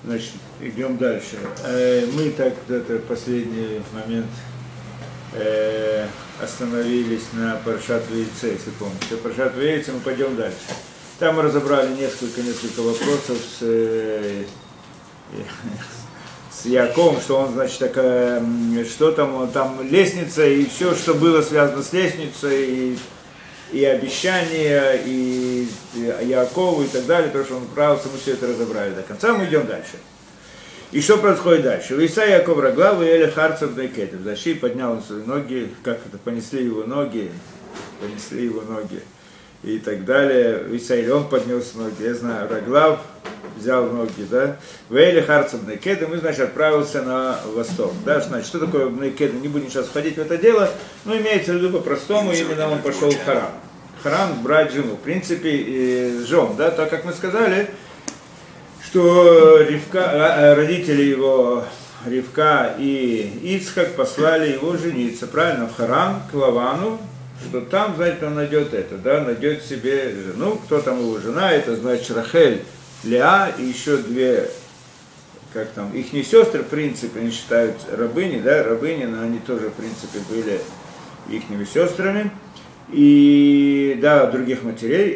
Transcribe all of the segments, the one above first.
Значит, идем дальше. Мы так это последний момент остановились на Паршат Ваейце, если помните. Паршат Ваейце, мы пойдем дальше. Там мы разобрали несколько вопросов с Яковом, что он, значит, такая, что там лестница, и все, что было связано с лестницей, и обещания, и Якову, и так далее, то, что он отправился, мы все это разобрали до конца, мы идем дальше. И что происходит дальше? Виса Яков Раглав и Эля Харцев Дайкетев. Зашли, поднял свои ноги, как это, понесли его ноги, и так далее. Виса или он поднес ноги, я знаю, Раглав взял ноги, да. В Эля Харцев Дайкетев, мы, значит, отправился на восток. Да, значит, что такое Дайкетев? Не будем сейчас входить в это дело, но имеется в виду по-простому, именно он пошел в Харан. Харан брать жену, в принципе, жен, да, так как мы сказали, что родители его, Ривка и Ицхак, послали его жениться, правильно, в Харан, к Лавану, что там, знаете, он найдет это, да, найдет себе жену, кто там его жена, это значит Рахель, Леа и еще две, как там, их не сестры, в принципе, они считают рабыни, да, рабыни, но они тоже, в принципе, были ихними сестрами, и, да, других матерей,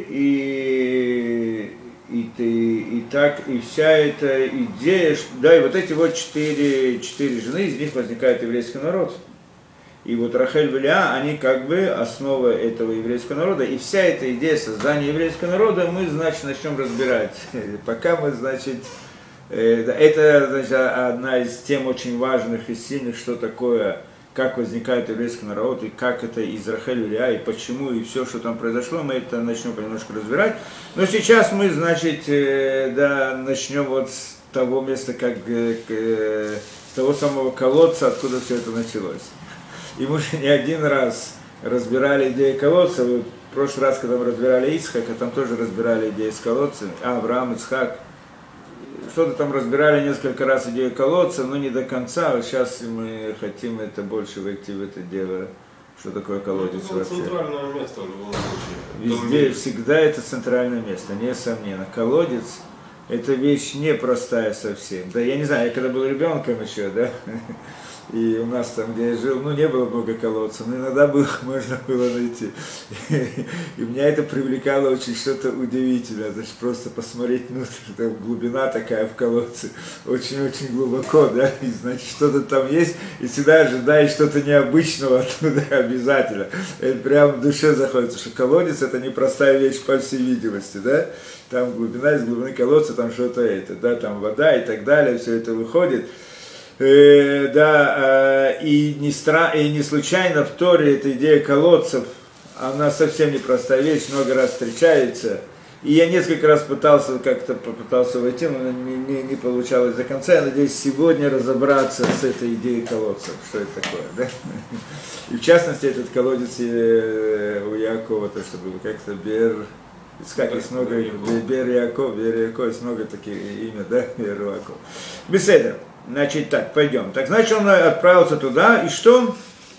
и так, и вся эта идея, да, и вот эти вот четыре жены, из них возникает еврейский народ. И вот Рахель и Леа, они как бы основа этого еврейского народа. И вся эта идея создания еврейского народа мы, значит, начнем разбирать. Пока мы, значит, это, значит, одна из тем очень важных и сильных, что такое, как возникает еврейский народ, и как это из Рахель и Леа, и почему, и все, что там произошло, мы это начнем понемножку разбирать. Но сейчас мы, значит, да, начнем вот с того места, как с того самого колодца, откуда все это началось. И мы уже не один раз разбирали идею колодца. В прошлый раз, когда мы разбирали Ицхака, там тоже разбирали идею с колодцем. Авраам, Ицхак. Что-то там разбирали несколько раз идею колодца, но не до конца. Вот сейчас мы хотим это больше войти в это дело. Что такое колодец вообще? Это центральное место в любом случае. Везде, всегда это центральное место, несомненно. Колодец – это вещь непростая совсем. Да, я не знаю, я когда был ребенком еще, да, и у нас там, где я жил, не было много колодцев, но иногда можно было найти. И меня это привлекало очень что-то удивительное, значит, просто посмотреть внутрь, там глубина такая в колодце, очень-очень глубоко, да, и значит, что-то там есть, и всегда ожидаешь что-то необычного оттуда обязательно. Это прям в душе заходит, что колодец это непростая вещь, по всей видимости, да, там глубина, из глубины колодца, там что-то это, да, там вода и так далее, все это выходит. Да, и не случайно в Торе эта идея колодцев, она совсем непростая вещь, много раз встречается. И я несколько раз попытался войти, но не получалось до конца. Я надеюсь сегодня разобраться с этой идеей колодцев, что это такое, да? И в частности этот колодец у Якова, то что было как-то Ицхак, есть много, Бер Яков, есть много таких имя, да, Бер Яков. Беседа. Значит, так, пойдем. Так, значит, он отправился туда, и что?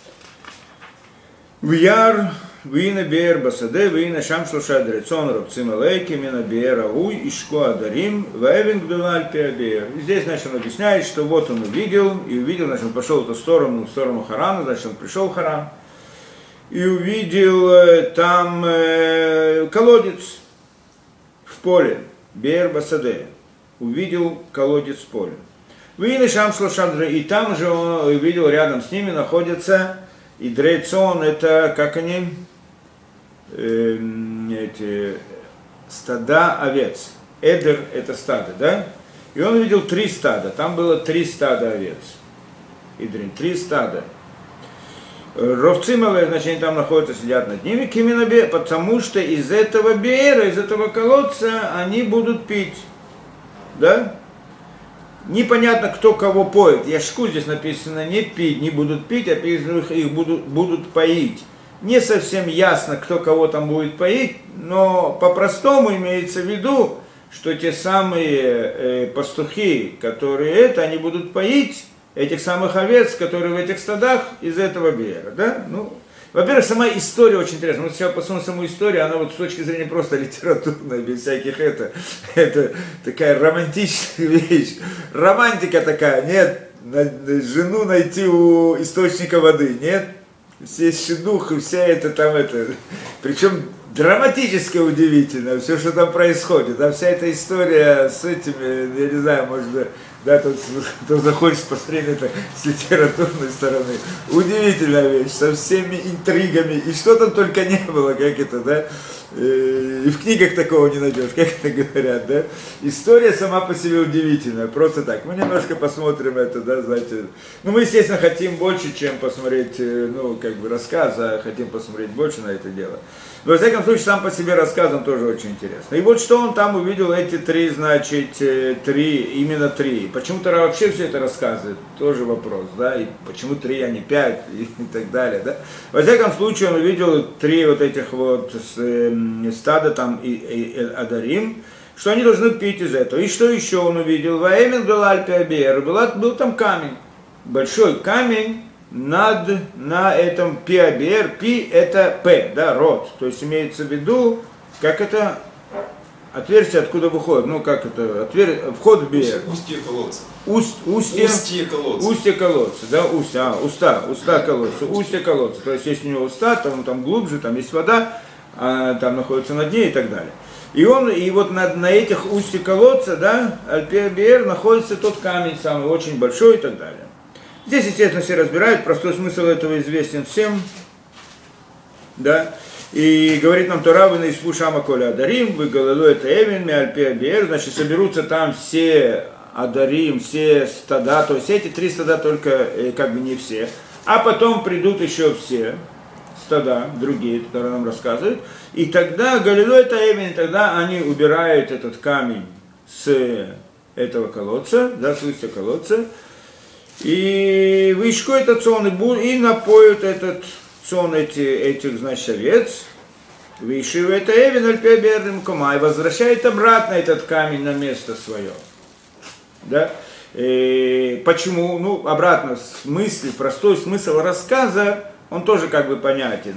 В Яр, Вина Бер Басаде, Вина Шам Шлуша Дрецон, Рабцим Алейки, Мина Бер Ауй, Ишко Адарим, Ваевин Гдуваль Пиабер. И здесь, значит, он объясняет, что вот он увидел, значит, он пошел в эту сторону, в сторону Харана, значит, он пришел в Харан, и увидел там колодец в поле, Бер Басаде. Увидел колодец в поле. И там же он увидел, рядом с ними находятся и дрейцон, это как они, эти стада овец. Эдер это стадо, да? И он увидел 3 стада, там было 3 стада овец. Идрин, 3 стада. Ровцимовые, значит, они там находятся, сидят над ними, киминобе, потому что из этого беера, из этого колодца они будут пить, да? Непонятно, кто кого поет. Яшку здесь написано не пить, не будут пить, а их будут поить. Не совсем ясно, кто кого там будет поить, но по-простому имеется в виду, что те самые пастухи, которые они будут поить этих самых овец, которые в этих стадах из этого беера. Да? Во-первых, сама история очень интересная. Вот сейчас посмотрим саму историю, она вот с точки зрения просто литературной, без всяких это такая романтичная вещь. Романтика такая, нет, жену найти у источника воды, нет, все шедух и вся это там это. Причем драматически удивительно, все, что там происходит. А вся эта история с этими, я не знаю, может, да, тут захочешь посмотреть это с литературной стороны. Удивительная вещь, со всеми интригами, и что там только не было, как это, да. И в книгах такого не найдешь, как это говорят, да. История сама по себе удивительная, просто так. Мы немножко посмотрим это, да, знаете. Ну, мы, естественно, хотим больше, чем посмотреть, ну, как бы рассказ, а хотим посмотреть больше на это дело. Но, во всяком случае, сам по себе рассказ, он тоже очень интересно. И вот что он там увидел, эти три, значит, именно три. Почему-то вообще все это рассказывает, тоже вопрос, да, и почему 3, а не 5, и так далее, да. Во всяком случае, он увидел 3 вот этих вот стада там и Адарим, что они должны пить из этого. И что еще он увидел? Ваэмин был Альпиабер, был там камень, большой камень, на этом пиабер, пи это п, да, рот, то есть имеется в виду, как это отверстие, откуда выходит, ну как это, вход в биер. Устье колодца. Устье колодца. Устье колодца, да, уста колодца, устье колодца, то есть есть у него уста, там глубже, там есть вода, там находится на дне и так далее. И вот на этих устье колодца, да, Аль-Пиабер, находится тот камень самый, очень большой и так далее. Здесь, естественно, все разбирают, простой смысл этого известен всем, да, и говорит нам Тора, вы на Испу Шама Коля Адарим, вы голоду это Эвен, Миальпиабер, значит, соберутся там все Адарим, все стада, то есть эти 3 стада только, как бы не все, а потом придут еще все стада, другие, которые нам рассказывают, и тогда голоду это Эвен, тогда они убирают этот камень с этого колодца, да, с устья колодца, и вышку этот сон и напоют этот сон этих, значит, овец. Вышиву это Эвен Аль-Пиаберным Кома и возвращает обратно этот камень на место свое. Да? И почему? Ну, обратно, простой смысл рассказа, он тоже как бы понятен,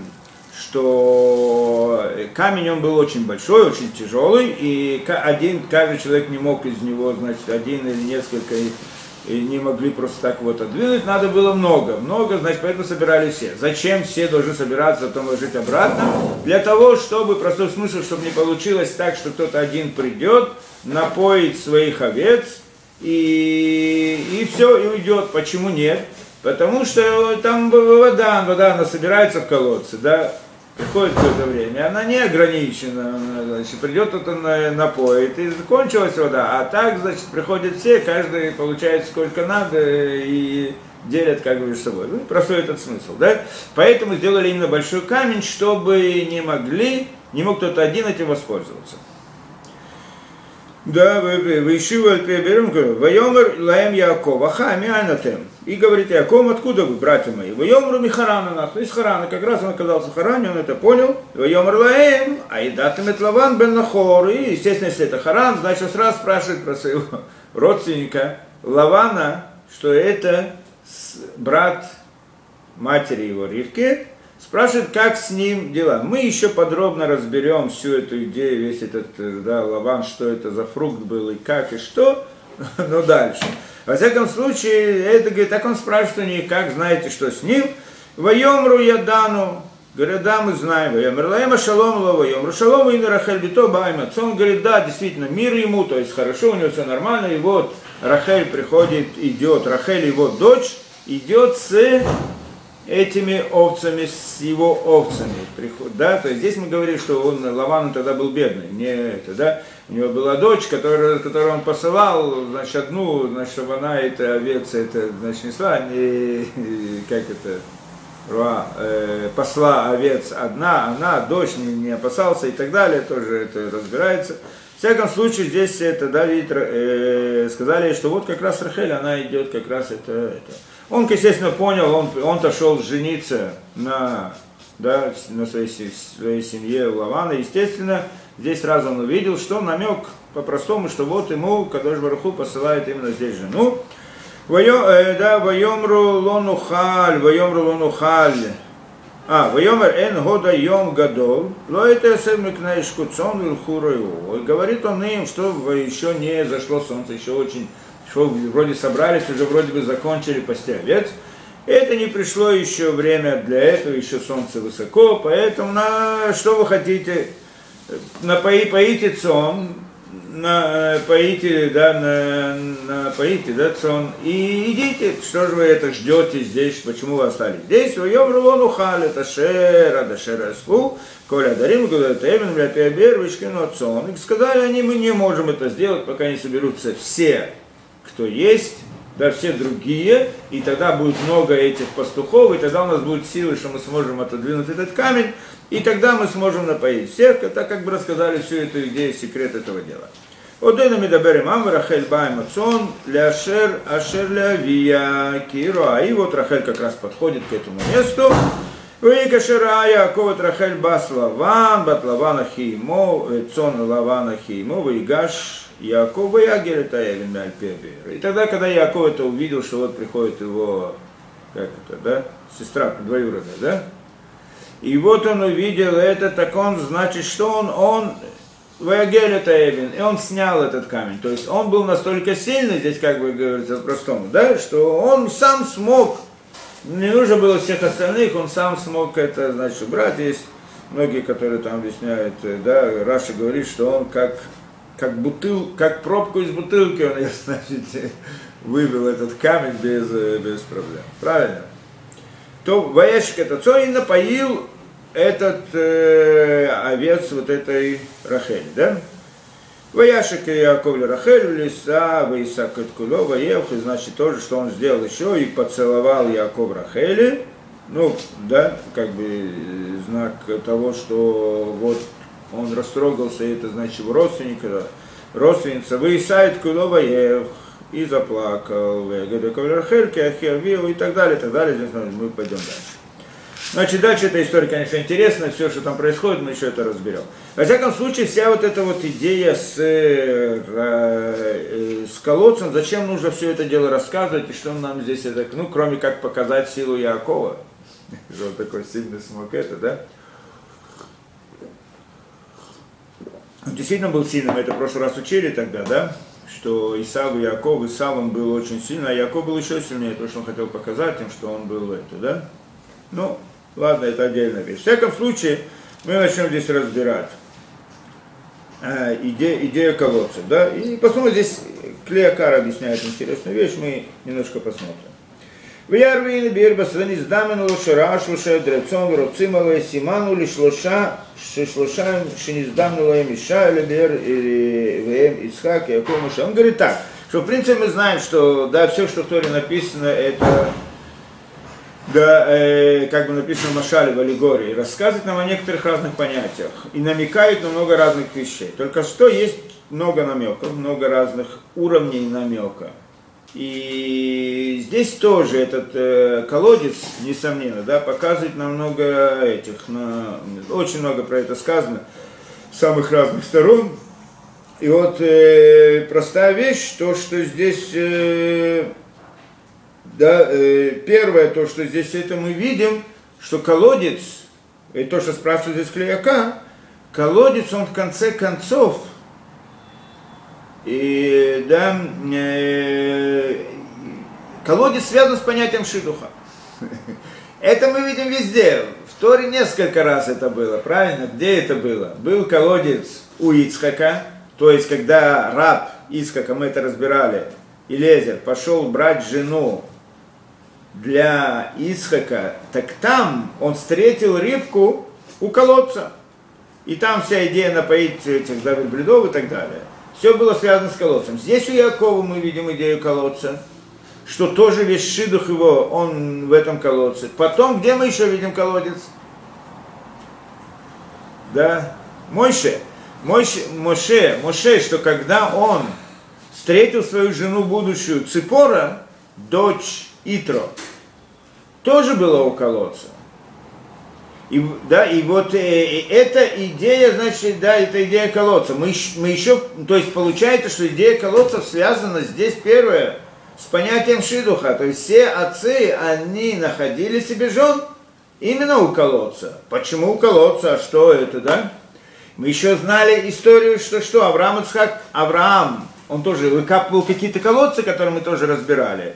что камень он был очень большой, очень тяжелый, и каждый человек не мог из него, значит, один или несколько и не могли просто так вот отдвинуть, надо было много, значит, поэтому собирались все. Зачем все должны собираться, потом ложить обратно? Для того, чтобы, простой смысл, чтобы не получилось так, что кто-то один придет, напоит своих овец, и все, и уйдет. Почему нет? Потому что там вода, она собирается в колодце, да, приходит какое-то время, она не ограничена, значит, придет кто-то напоит, и закончилась вода, а так, значит, приходят все, каждый получает сколько надо, и делят как бы между собой. Ну, простой этот смысл, да? Поэтому сделали именно большой камень, чтобы не мог кто-то один этим воспользоваться. Да, Ваишиву Аль-Пиаберим, Вайомер Лаем Яаков, Аха, Мианатем. И говорит Яаков, откуда вы, братья мои? Вайомру Михарана нас, из Харана, как раз он оказался в Харане, он это понял. Вайомер Лаем, Айдатем Лаван бен Нахор. И, естественно, если это Харан, значит, он сразу спрашивает про своего родственника Лавана, что это брат матери его Ривки. Спрашивает, как с ним дела. Мы еще подробно разберем всю эту идею, весь этот, да, Лаван, что это за фрукт был и как и что, но дальше. Во всяком случае, это, говорит, так он спрашивает у них, как, знаете, что с ним. Вайомру Ядану, говорит, да, мы знаем. Вайомру Лаема Шалом Лава, Вайомру Шалом и Рахель Бито Баймат. Он говорит, да, действительно, мир ему, то есть хорошо, у него все нормально, и вот Рахель идет, Рахель, его дочь, идет с этими овцами, с его овцами, да, то есть здесь мы говорим, что Лаван тогда был бедный, не это, да, у него была дочь, которую он посылал, значит, одну, значит, чтобы она это овец, это, значит, несла, как это, посла овец одна, она, дочь, не опасался и так далее, тоже это разбирается. В всяком случае, здесь это, да, сказали, что вот как раз Рахель, она идет как раз это. Он, естественно, понял, он-то шел жениться на своей семье Лавана. Естественно, здесь сразу он увидел, что намек по-простому, что вот ему Кадош Барух Ху посылает именно здесь жену. Вайомру лонухаль, Вайомер эн года йом гадол, лоэте сэмикна ишкуцон вилхураю. И говорит он им, что еще не зашло солнце, еще очень, что вроде собрались, уже вроде бы закончили пасти овец. Это не пришло еще время для этого, еще солнце высоко, поэтому что вы хотите, поите цон, напоите цон и идите. Что же вы это ждете здесь, почему вы остались здесь? Вайом рулон ухали, ташера, дашера спу, коля дарим, гудатевин, ляпиабер, вишкину цон. И сказали они, мы не можем это сделать, пока не соберутся все, кто есть, да, все другие, и тогда будет много этих пастухов, и тогда у нас будет силы, что мы сможем отодвинуть этот камень, и тогда мы сможем напоить всех. Это как бы рассказали всю эту идею, секрет этого дела. Одойна медаберем ам Рахель баем ацон ляшер ашер лявия кируа. И вот Рахель как раз подходит к этому месту. Вейкашера Яаков Рахель бас Лаван, бат Лавана хиимо, цон Лавана хиимо, вейгаш Яаков ваягер это Элин Альпебер. И тогда, когда Яаков это увидел, что вот приходит его, как это, да, сестра двоюродная, да? И вот он увидел это, так он, значит, что он Ваягель это Эвин, и он снял этот камень. То есть он был настолько сильный, здесь как бы говорится по-простому, да, что он сам смог, не нужно было всех остальных, он сам смог это, значит, убрать. Есть многие, которые там объясняют, да, Раша говорит, что он как пробку из бутылки, он, значит, выбил этот камень без проблем. Правильно? То Ваешек это Цой напоил этот овец вот этой Рахели, да? Ваяшек и Яаков Рахель, Лиса, Ваисак Эткуло, Ваев, и значит тоже, что он сделал еще, и поцеловал Яаков Рахели, ну, да, как бы знак того, что вот он растрогался, и это значит его родственница, Ваиса Эткуло, Ваев, и заплакал, Яаков Рахель, Киахиавио, и так далее, здесь мы пойдем дальше. Значит, дальше эта история, конечно, интересная, все, что там происходит, мы еще это разберем. Во всяком случае, вся вот эта вот идея с колодцем, зачем нужно все это дело рассказывать, и что нам здесь это, ну, кроме как показать силу Яакова, что он такой сильный смог это, да? Он действительно был сильным, мы это в прошлый раз учили тогда, да? Что Исав и Яаков, Исав он был очень сильный, а Яаков был еще сильнее, то, что он хотел показать им, что он был это, да? Ну, ладно, это отдельная вещь. В всяком случае, мы начнем здесь разбирать идею колодца, да? И посмотрим, здесь Клеякар объясняет интересную вещь, мы немножко посмотрим. Вярвин бирба саданис дамену лошара шлоша дрецон вроцимале симану ли шлоша шиниздамнула Миша или бер или Исхак и Яков Моше. Он говорит так, что в принципе мы знаем, что да, все, что в Торе написано, это да, как бы написано в Машале, в аллегории, рассказывает нам о некоторых разных понятиях и намекает на много разных вещей. Только что есть много намеков, много разных уровней намека. И здесь тоже этот колодец, несомненно, да, показывает нам много очень много про это сказано с самых разных сторон. И вот простая вещь, то, что здесь, первое, то, что здесь это мы видим, что колодец, и то, что спрашивает здесь Клеяка, колодец, он в конце концов, и, да, колодец связан с понятием шидуха. Это мы видим везде. В Торе несколько раз это было, правильно? Где это было? Был колодец у Ицхака, то есть когда раб Ицхака, мы это разбирали, Илезер пошел брать жену для Ицхака, так там он встретил рыбку у колодца. И там вся идея напоить этих верблюдов и так далее. Все было связано с колодцем. Здесь у Яакова мы видим идею колодца, что тоже весь шидух его, он в этом колодце. Потом, где мы еще видим колодец? Да, Моше, что когда он встретил свою жену будущую Ципора, дочь Итро, тоже было у колодца. И, да, и вот эта идея, значит, да, это идея колодца. Мы еще, то есть получается, что идея колодца связана здесь первое с понятием шидуха. То есть все отцы, они находили себе жен, Именно у колодца. Почему у колодца? А что это, да? Мы еще знали историю, что Авраам, он тоже выкапывал какие-то колодцы, которые мы тоже разбирали.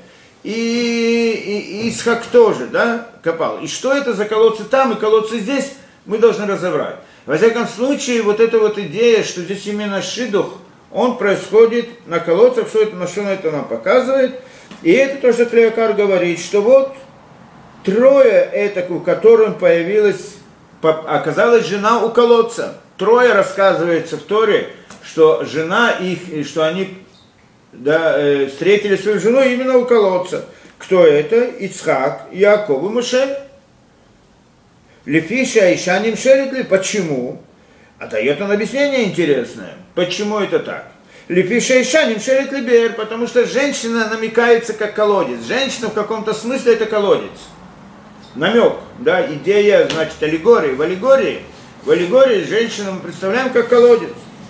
И Исхак тоже, да, копал. И что это за колодцы там и колодцы здесь, мы должны разобрать. Во всяком случае, вот эта вот идея, что здесь именно шидух, он происходит на колодцах, на что это нам показывает. И это то, что Клеокар говорит, что вот трое это, у которых оказалась жена у колодца. Трое рассказывается в Торе, что жена их, что они встретили свою жену именно у колодца. Кто это? Ицхак, Яаков и Моше. Лефиша Иша Нимшеритли. Почему? А дает он объяснение интересное. Почему это так? Лефиша Иша Нимшеритли Бер, потому что женщина намекается как колодец. Женщина в каком-то смысле это колодец. Намек, да, идея, значит, аллегории. В аллегории женщину мы представляем как колодец.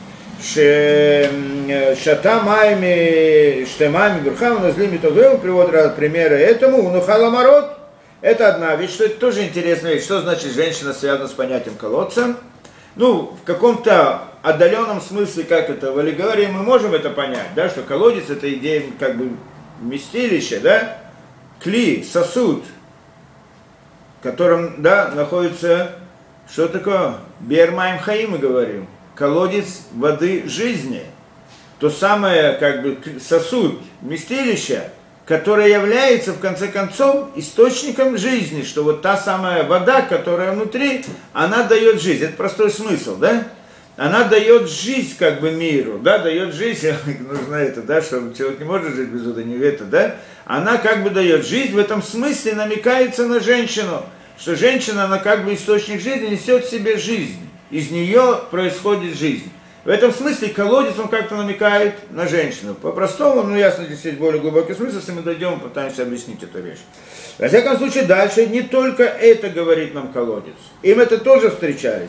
Штемами Бурхам назлими Тодвел приводит примеры этому. Унухаламарот. Это одна вещь, что это тоже интересная вещь. Что значит женщина связана с понятием колодца? Ну, в каком-то отдаленном смысле, как это в аллегории, мы можем это понять, да, что колодец это идея как бы вместилища, да, кли, сосуд, в котором, да, находится, что такое? Бермаем хаим, мы говорим. Колодец воды жизни. То самое, как бы, сосуд, вместилище, которое является, в конце концов, источником жизни. Что вот та самая вода, которая внутри, она дает жизнь. Это простой смысл, да? Она дает жизнь, как бы, миру, да, дает жизнь, нужно это, да, что человек не может жить без воды, не это, да? Она, как бы, дает жизнь, в этом смысле намекается на женщину, что женщина, она, как бы, источник жизни, несет в себе жизнь. Из нее происходит жизнь. В этом смысле колодец, он как-то намекает на женщину. По-простому, ну ясно, здесь есть более глубокий смысл, если мы дойдем, попытаемся объяснить эту вещь. Во всяком случае, дальше не только это говорит нам колодец. Им это тоже встречались.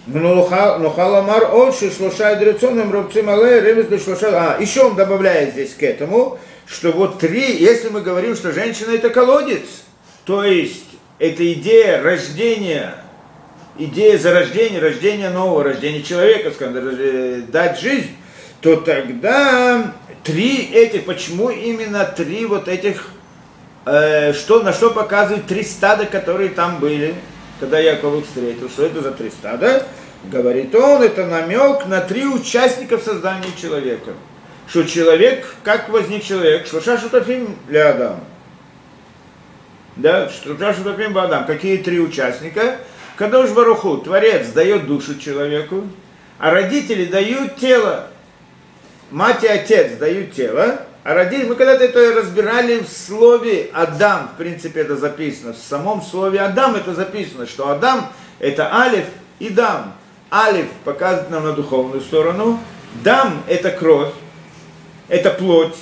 Еще он добавляет здесь к этому, что вот три, если мы говорим, что женщина это колодец, то есть это идея рождения, идея зарождения, рождения нового, рождения человека, скажем, дать жизнь, то тогда три этих, почему именно три вот этих, на что показывают три стада, которые там были, когда Яков их встретил, что это за три стада? Говорит он, это намек на три участников создания человека. Что человек, как возник человек, шлоша шутафим ля Адам. Да, шлоша шутафим ля Адам. Какие три участника? Кадош Баруху, Творец, дает душу человеку, а родители дают тело. Мать и отец дают тело, а родители, мы когда-то это разбирали в слове Адам, в принципе это записано, в самом слове Адам это записано, что Адам это Алиф и Дам. Алиф показывает нам на духовную сторону, Дам это кровь, это плоть.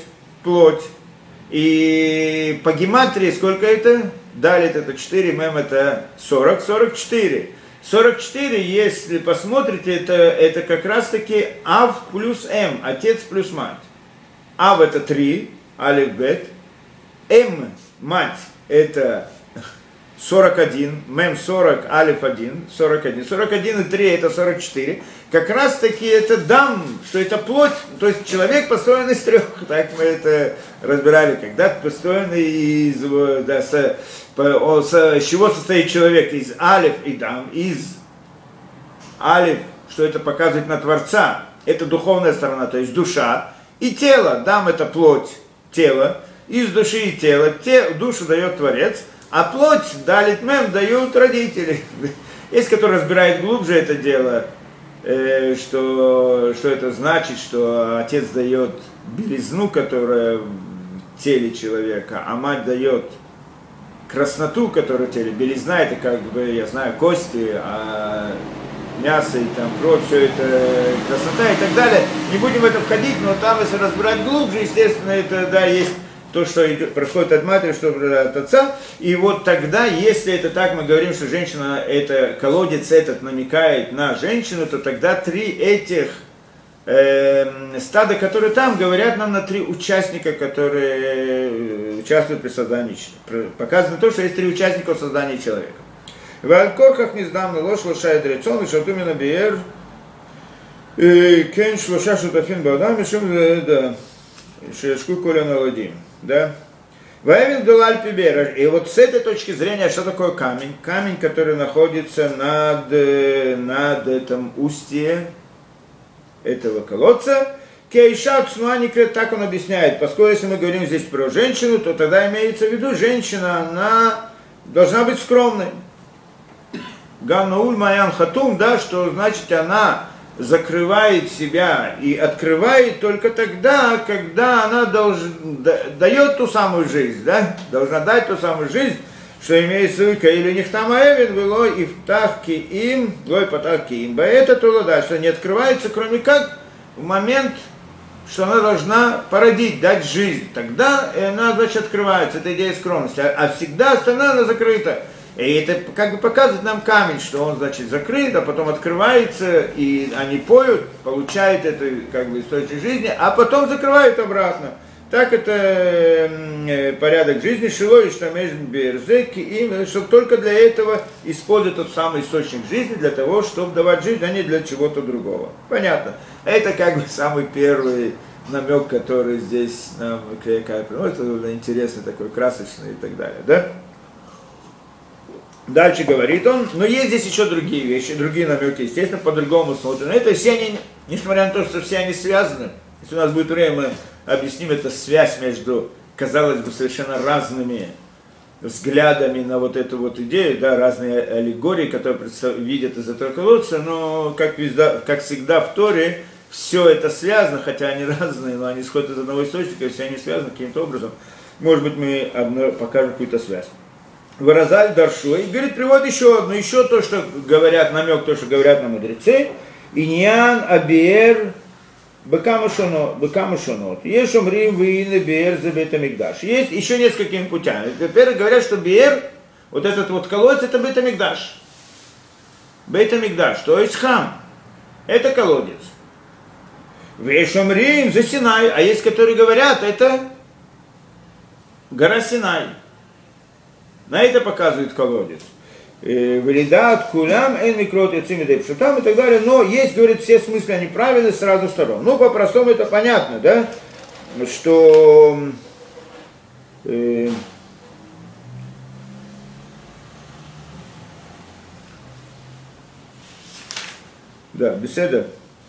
И по гематрии сколько это? Далит это 4, мем это 40, 44. 44, если посмотрите, это как раз таки Ав плюс М, отец плюс мать. Ав это 3, Алиф Бет. М, мать, это 41, мем 40, Алиф 1, 41. 41 и 3 это 44. Как раз таки это Дам, что это плоть, то есть человек построен из трех, так мы это разбирали когда-то, построен из, да, с чего состоит человек? Из Алиф и Дам, из Алиф, что это показывает на Творца, это духовная сторона, то есть душа, и тело, Дам это плоть, тело, из души и тела, душу дает Творец, а плоть, далит мем, дают родители. Есть, которые разбирают глубже это дело, что это значит, что отец дает белизну, которая в теле человека, а мать дает красноту, которая в теле. Белизна это как бы, я знаю, кости, а мясо и там кровь, все это красота и так далее. Не будем в это входить, но там, если разбирать глубже, естественно, это, да, есть то, что происходит от матери, что от отца. И вот тогда, если это так, мы говорим, что женщина, это колодец этот намекает на женщину, то тогда три этих стада, которые там, говорят нам на три участника, которые участвуют при создании. Показано то, что есть три участника в создании человека. Валькорках не знам на ложь лошай дрецон, и шатумина биер, кен шлоша шутафин бадам, и шум, да, шешку коля наладим, да. Ваевин Дулаль Пибер. И вот с этой точки зрения, что такое камень? Камень, который находится над этом устье этого колодца. Кейшат Снуаникре, так он объясняет. Поскольку если мы говорим здесь про женщину, то тогда имеется в виду, женщина, она должна быть скромной. Ганнауль Маян Хатум, да, что значит она закрывает себя и открывает только тогда, когда она дает ту самую жизнь, да? Должна дать ту самую жизнь, что имеется в виду, или нихтама эвен, вело и втахки им, лой потахки им. Это то, да, что не открывается, кроме как в момент, что она должна породить, дать жизнь. Тогда она, значит, открывается, это идея скромности. А всегда остальное она закрыта. И это как бы показывает нам камень, что он, значит, закрыт, а потом открывается, и они поют, получают это как бы источник жизни, а потом закрывают обратно. Так это порядок жизни, шилой, что между берзеки, и что только для этого используют тот самый источник жизни, для того, чтобы давать жизнь, а не для чего-то другого. Понятно. Это как бы самый первый намек, который здесь нам приводит, это интересный такой, красочный и так далее, да? Дальше говорит он, но есть здесь еще другие вещи, другие намеки, естественно, по-другому смотрим. Это все они, несмотря на то, что все они связаны, если у нас будет время, мы объясним эту связь между, казалось бы, совершенно разными взглядами на вот эту вот идею, да, разные аллегории, которые видят из этого колодца, но, как всегда в Торе, все это связано, хотя они разные, но они исходят из одного источника, и все они связаны каким-то образом. Может быть, мы покажем какую-то связь. Выразаль Даршу. И говорит, приводит еще то, что говорят, намек, то, что говорят нам мудрецы. Иньян Абиер Бекамушонот. Есть умрим вины Биер за Бейтамикдаш. Есть еще несколькими путями. Во-первых, говорят, что Биер, вот этот вот колодец, это Бейтамикдаш. Бейтамикдаш, то есть храм. Это колодец. Есть умрим за Синай. А есть, которые говорят, это гора Синай. На это показывает колодец. Валидат, кулям, эн микрот, яцимидей, пшутам и так далее. Но есть, говорит, все смыслы, они правильны с разных сторон. Ну, по-простому это понятно, да? Что да, беседа.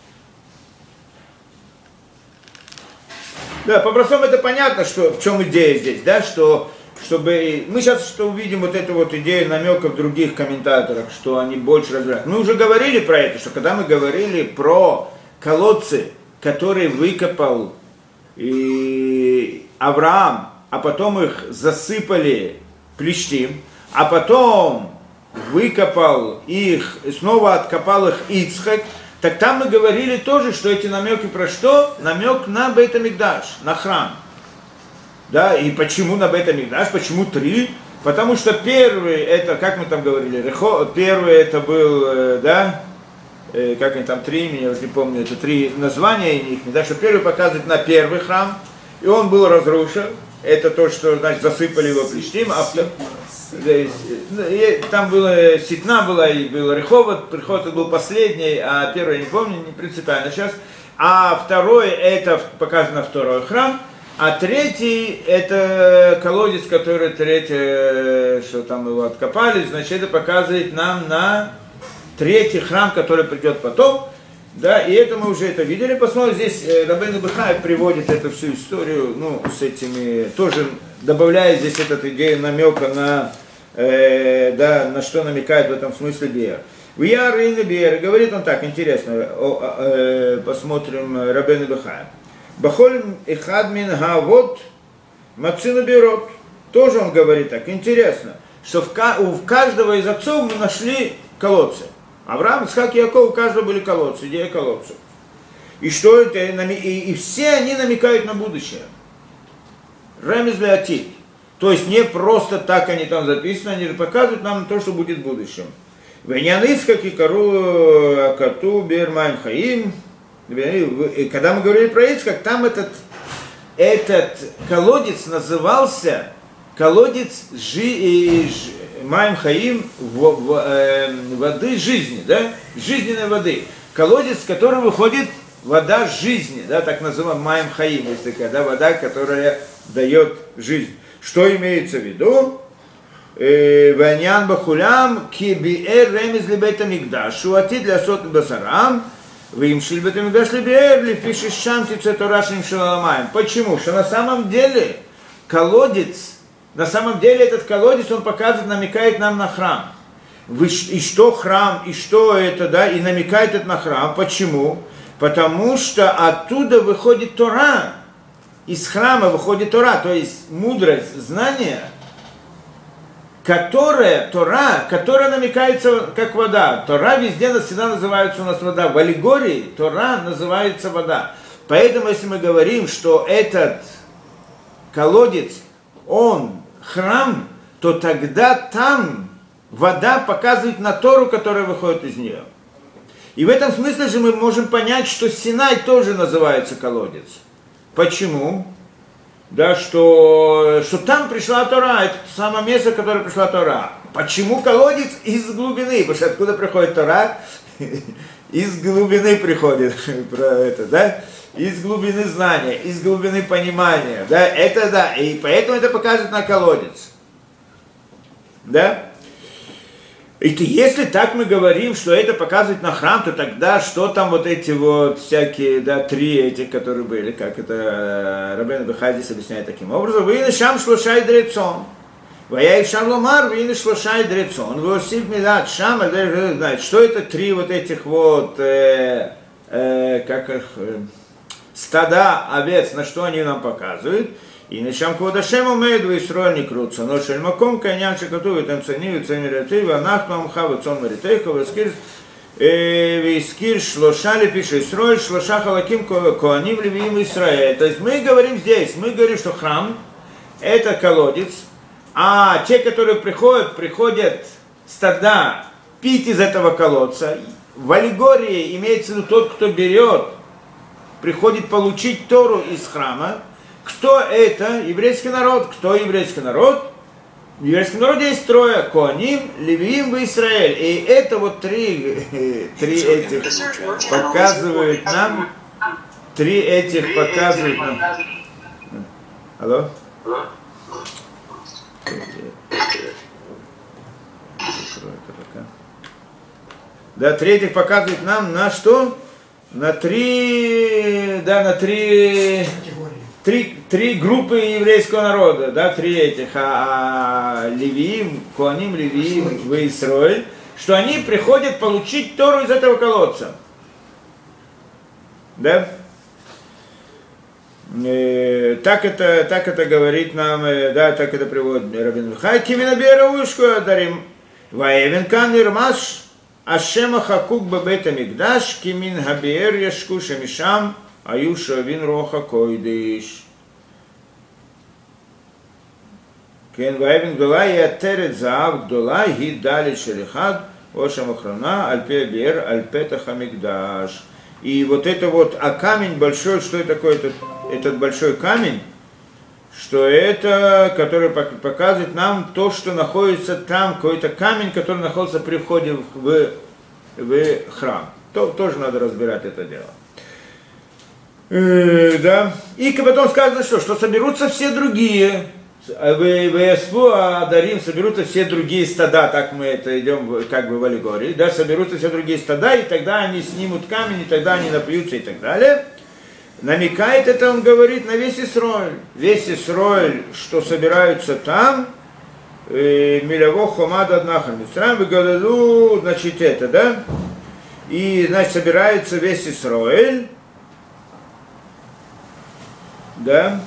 Да, по-простому это понятно, что в чем идея здесь, да, что чтобы мы сейчас увидим вот эту вот идею намека в других комментаторах, что они больше разбирают. Мы уже говорили про это, что когда мы говорили про колодцы, которые выкопал Авраам, а потом их засыпали Плештим, а потом выкопал их, снова откопал их Ицхак, так там мы говорили тоже, что эти намеки про что? Намек на Бейт-Амикдаш, на храм. Да, и почему на Бейт-Амикдаш? Почему 3? Потому что первый, это, как мы там говорили, первый это был, да, как они там 3 имени, я уже не помню, это 3 названия их, да, что первый показывает на первый храм, и он был разрушен, это то, что, значит, засыпали его Плештим, а там было Ситна была и был Реховод был последний, а первый я не помню, не принципиально сейчас, а второй это показано второй храм, а третий, это колодец, который третий, что там его откопали, значит, это показывает нам на третий храм, который придет потом. Да, и это мы уже это видели. Посмотрим, здесь Рабейну Бехай приводит эту всю историю, ну, с этими, тоже добавляет здесь эту идею намека на, да, на что намекает в этом смысле Биер. В Яр Биер, говорит он так, интересно, посмотрим Рабейну Бехай. Бахоль Эхадмин Гавот Мацину Бирот. Тоже он говорит так, интересно, что у каждого из отцов мы нашли колодцы. Авраам, Исхак и Яков, у каждого были колодцы, идея колодцев. И что это? И все они намекают на будущее. Ремез леатит. То есть не просто так они там записаны, они показывают нам то, что будет в будущем. Венян Исхак и Кару Акату Бермайм Хаим. И когда мы говорили про Ицхак, там этот колодец назывался колодец Маем Хаим, воды жизни, да, жизненной воды. Колодец, с которого выходит вода жизни, да, так называемый Маем Хаим, есть такая, да, вода, которая дает жизнь. Что имеется в виду? Ванян бахулям кибиэр ремез либета мигдаш, уатид для сот басарам, вимшиль бета мигдаш либиэр, липиши шамти цеторашим шаламаем. Почему? Что на самом деле колодец, на самом деле этот колодец, он показывает, намекает нам на храм. И что храм, и что это, да, и намекает это на храм. Почему? Потому что оттуда выходит Тора, из храма выходит Тора, то есть мудрость, знание, которая намекается как вода. Тора везде всегда называется у нас вода. В аллегории Тора называется вода. Поэтому, если мы говорим, что этот колодец, он храм, то тогда там вода показывает на Тору, которая выходит из нее. И в этом смысле же мы можем понять, что Синай тоже называется колодец. Почему? Да, что там пришла Тора, это самое место, в которое пришла Тора. Почему колодец? Из глубины. Потому что откуда приходит Тора? Из глубины приходит про это, да? Из глубины знания, из глубины понимания, да? Это да, и поэтому это показывает на колодец. Да? И если так мы говорим, что это показывает на храм, то тогда что там вот эти вот всякие, да, три этих, которые были, как это Рабейну Бехадис объясняет таким образом. Вейны шам шлошай дрецон. Ваяев шам ломар, вейны шлошай дрецон. Восив милат шам, знает, что это три вот этих вот, как их, стада овец, на что они нам показывают. И нишам квадашем умеет в Исраиль не крутся, но шельмаком конян шикату и там ценивы ценирятывы, а нахну амхавы цон маритейха, вискир шлошали пишет Исраиль, шлоша халаким коаним левиим Исраиль. То есть мы говорим здесь, мы говорим, что храм это колодец, а те, которые приходят стада пить из этого колодца. В аллегории имеется в виду тот, кто берет, приходит получить Тору из храма. Кто это? Еврейский народ. Кто еврейский народ? В еврейском народе есть трое. Коаним, Левиим и Израиль. И это вот три этих показывают нам. Три этих показывают нам. Алло? Да, третьих показывает нам на что? На три группы еврейского народа, да, три этих, Левиим, Коаним, Левиим, в Исраиль, что они приходят получить Тору из этого колодца. Да? Так это говорит нам, да, так это приводит Рабин Михай, Киминабера Ушку дарим, Ваевен Кан Ирмаш, Ашема Хакук Бабета Мигдаш, Кимин Хабиер Яшку Шамишам, Аюша Вин Роха Койдыш. Кен Ваевен Гдола и Атерет Заав Гдола и Дали Шерихад, Ошам Охрана, Альпе Бер, Альпета Хамигдаш. И вот это вот, а камень большой, что это такое, этот большой камень, что это, который показывает нам то, что находится там, какой-то камень, который находится при входе в храм. Тоже надо разбирать это дело. Да. И потом сказано, что соберутся все другие, соберутся все другие стада, так мы это идем как бы в аллегории, да, соберутся все другие стада, и тогда они снимут камень, и тогда они напьются и так далее. Намекает это, он говорит, на весь Исраиль. Весь Исраиль, что собираются там, Милаво Хомада Аднахар Мисраим, Вегададу, значит это, да, и, значит, собирается весь Исраиль, да,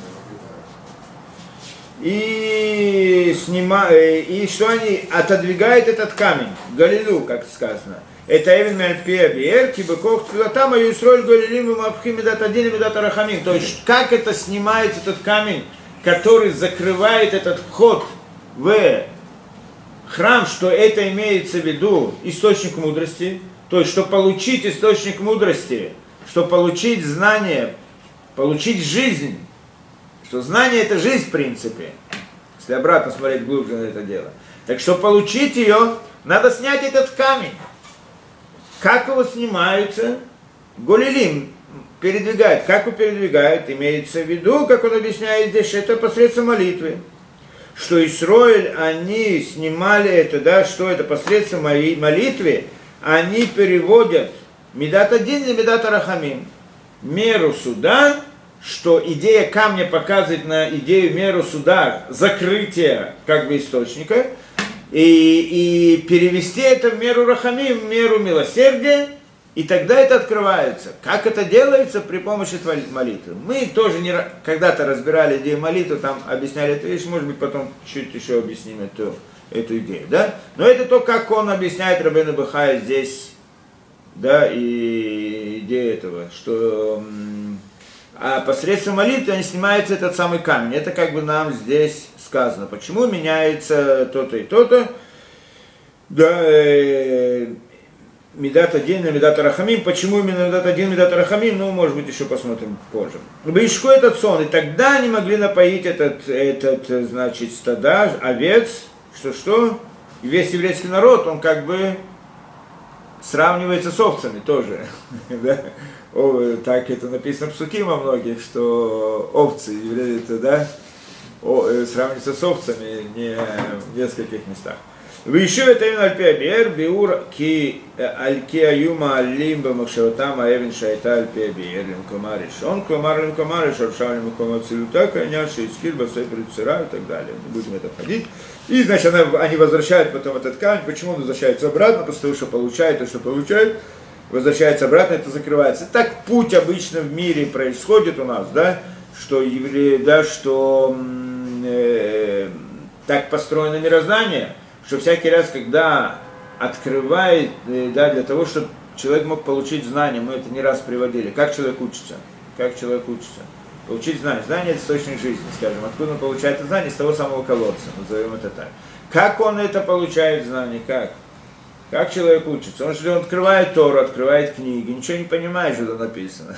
и что они отодвигают этот камень, Галилу, как сказано. Это Эвен Мальпия Биер, Кибекох Тфилатам, и Исраиль Галилим, и Мабхим, и Датадин, и Датарахамим. То есть, как это снимается этот камень, который закрывает этот вход в храм, что это имеется в виду источник мудрости, то есть, что получить источник мудрости, что получить знание, получить жизнь, что знание это жизнь в принципе, если обратно смотреть глубже на это дело. Так что получить ее, надо снять этот камень. Как его снимаются? Голилим передвигают. Как его передвигают? Имеется в виду, как он объясняет здесь, что это посредством молитвы. Что Исроэль, они снимали это, да, что это посредством молитвы, они переводят Медат один или Медат Рахамим. Меру суда, что идея камня показывает на идею меру суда, закрытие как бы источника, и перевести это в меру Рахамим, в меру милосердия, и тогда это открывается. Как это делается? При помощи молитвы. Мы тоже когда-то разбирали идею молитвы, там объясняли эту вещь, может быть, потом чуть еще объясним эту идею, да? Но это то, как он объясняет Рабейну Бахай здесь, да, и идея этого, что посредством молитвы они снимается этот самый камень. Это как бы нам здесь сказано. Почему меняется то-то и то-то? Да, Медат один и Медат Рахамим. Почему именно Медат один и Медат Рахамим? Ну, может быть, еще посмотрим позже. Бишко этот сон. И тогда они могли напоить этот значит, стада, овец. Что? И весь еврейский народ, он как бы сравнивается с овцами тоже. Так это написано в Псуким во многих, что овцы, евреи, это, да, сравниваются с овцами не в нескольких местах. Еще это именно альпиабер, биур ки аюма алим бамахшаватам аевин шайта альпиабер, лимкомариш. Он кломар лимкомариш, аршал лимкомар цилюта, коня, шейскир, басой прицера и так далее. Не будем это ходить. И, значит, они возвращают потом этот камень. Почему он возвращается обратно? После того, что получает, то, что получает, возвращается обратно, это закрывается. Так путь обычно в мире происходит у нас, да, что евреи, да, что так построено мироздание, что всякий раз, когда открывает, да, для того, чтобы человек мог получить знания, мы это не раз приводили, как человек учится, получить знания, знание это источник жизни, скажем, откуда он получает это знание, из того самого колодца, назовем это так. Как он это получает знания, как человек учится? Он же открывает Тору, открывает книги, ничего не понимает, что там написано.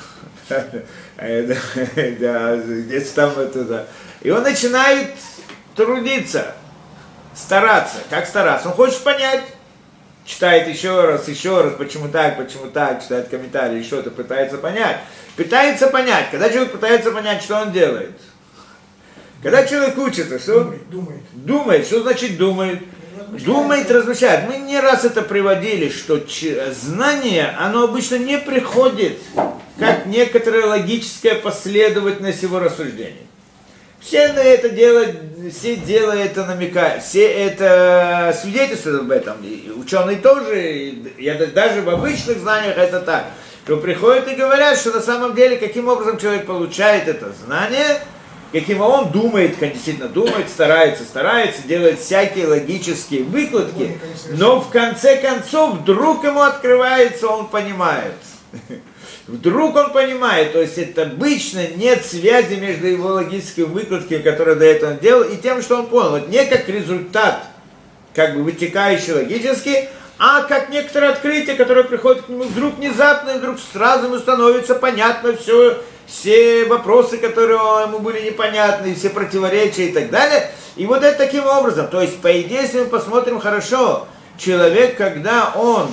Где-то там это, да. И он начинает трудиться, стараться. Как стараться? Он хочет понять. Читает еще раз, почему так, читает комментарии, что-то пытается понять. Когда человек пытается понять, что он делает? Когда человек учится, что он думает? Что значит думает? Думает, размышляет. Мы не раз это приводили, что знание, оно обычно не приходит, как некоторая логическая последовательность его рассуждений. Все на это делают, все делают это намекают, все это свидетельствуют об этом. И ученые тоже, даже в обычных знаниях это так. Что приходят и говорят, что на самом деле, каким образом человек получает это знание, каким он думает, действительно думает, старается, делает всякие логические выкладки, но в конце концов вдруг ему открывается, он понимает. Вдруг он понимает, то есть это обычно нет связи между его логическими выкладками, которые до этого он делал, и тем, что он понял. Вот не как результат, как бы вытекающий логически, а как некоторое открытие, которое приходит к нему вдруг внезапно, и вдруг сразу ему становится понятно все вопросы, которые ему были непонятны, все противоречия и так далее. И вот это таким образом, то есть, по идее, если мы посмотрим хорошо, человек, когда он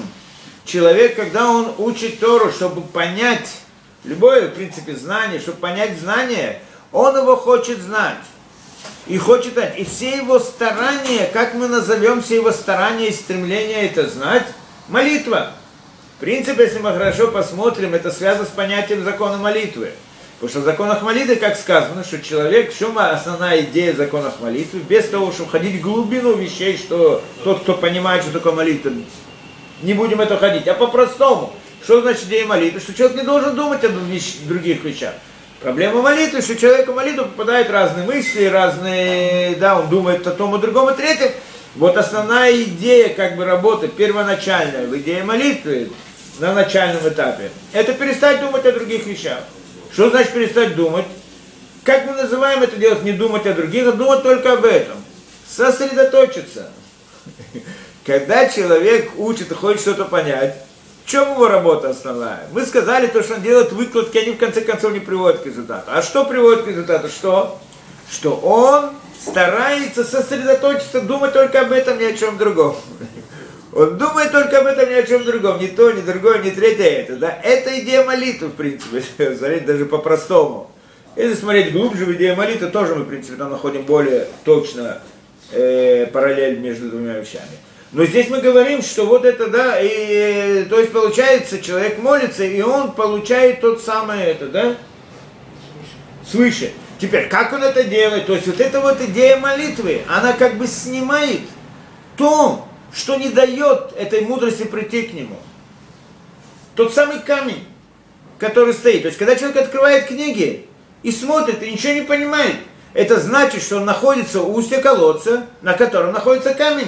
учит Тору, чтобы понять любое, в принципе, знание, чтобы понять знание, он его хочет знать. И хочет знать. И все его старания, как мы назовем все его старания и стремления это знать, молитва. В принципе, если мы хорошо посмотрим, это связано с понятием закона молитвы. Потому что в законах молитвы, как сказано, что человек, в чем основная идея законов молитвы, без того, чтобы ходить в глубину вещей, что тот, кто понимает, что такое молитва, не будем это ходить, а по-простому. Что значит идея молитвы? Что человек не должен думать о других вещах. Проблема молитвы, что человек в молитву попадают разные мысли, он думает о том, о другом, и третьем. Вот основная идея как бы работы, первоначальная в идее молитвы, на начальном этапе, это перестать думать о других вещах. Что значит перестать думать? Как мы называем это делать? Не думать о других, а думать только об этом. Сосредоточиться. Когда человек учит и хочет что-то понять, в чем его работа основная? Мы сказали, то, что он делает выкладки, они в конце концов не приводят к результату. А что приводит к результату? Что он старается сосредоточиться, думать только об этом, ни о чем другом. Он думает только об этом, ни о чем другом. Ни то, ни другое, ни третье это. Да? Это идея молитвы, в принципе, смотреть даже по-простому. Если смотреть глубже в идею молитвы, тоже мы, в принципе, там находим более точно параллель между двумя вещами. Но здесь мы говорим, что вот это, да, и, то есть получается, человек молится, и он получает тот самый, это, да, свыше. Теперь, как он это делает? То есть вот эта вот идея молитвы, она как бы снимает то, что не дает этой мудрости прийти к нему. Тот самый камень, который стоит. То есть, когда человек открывает книги и смотрит, и ничего не понимает, это значит, что он находится у устья колодца, на котором находится камень.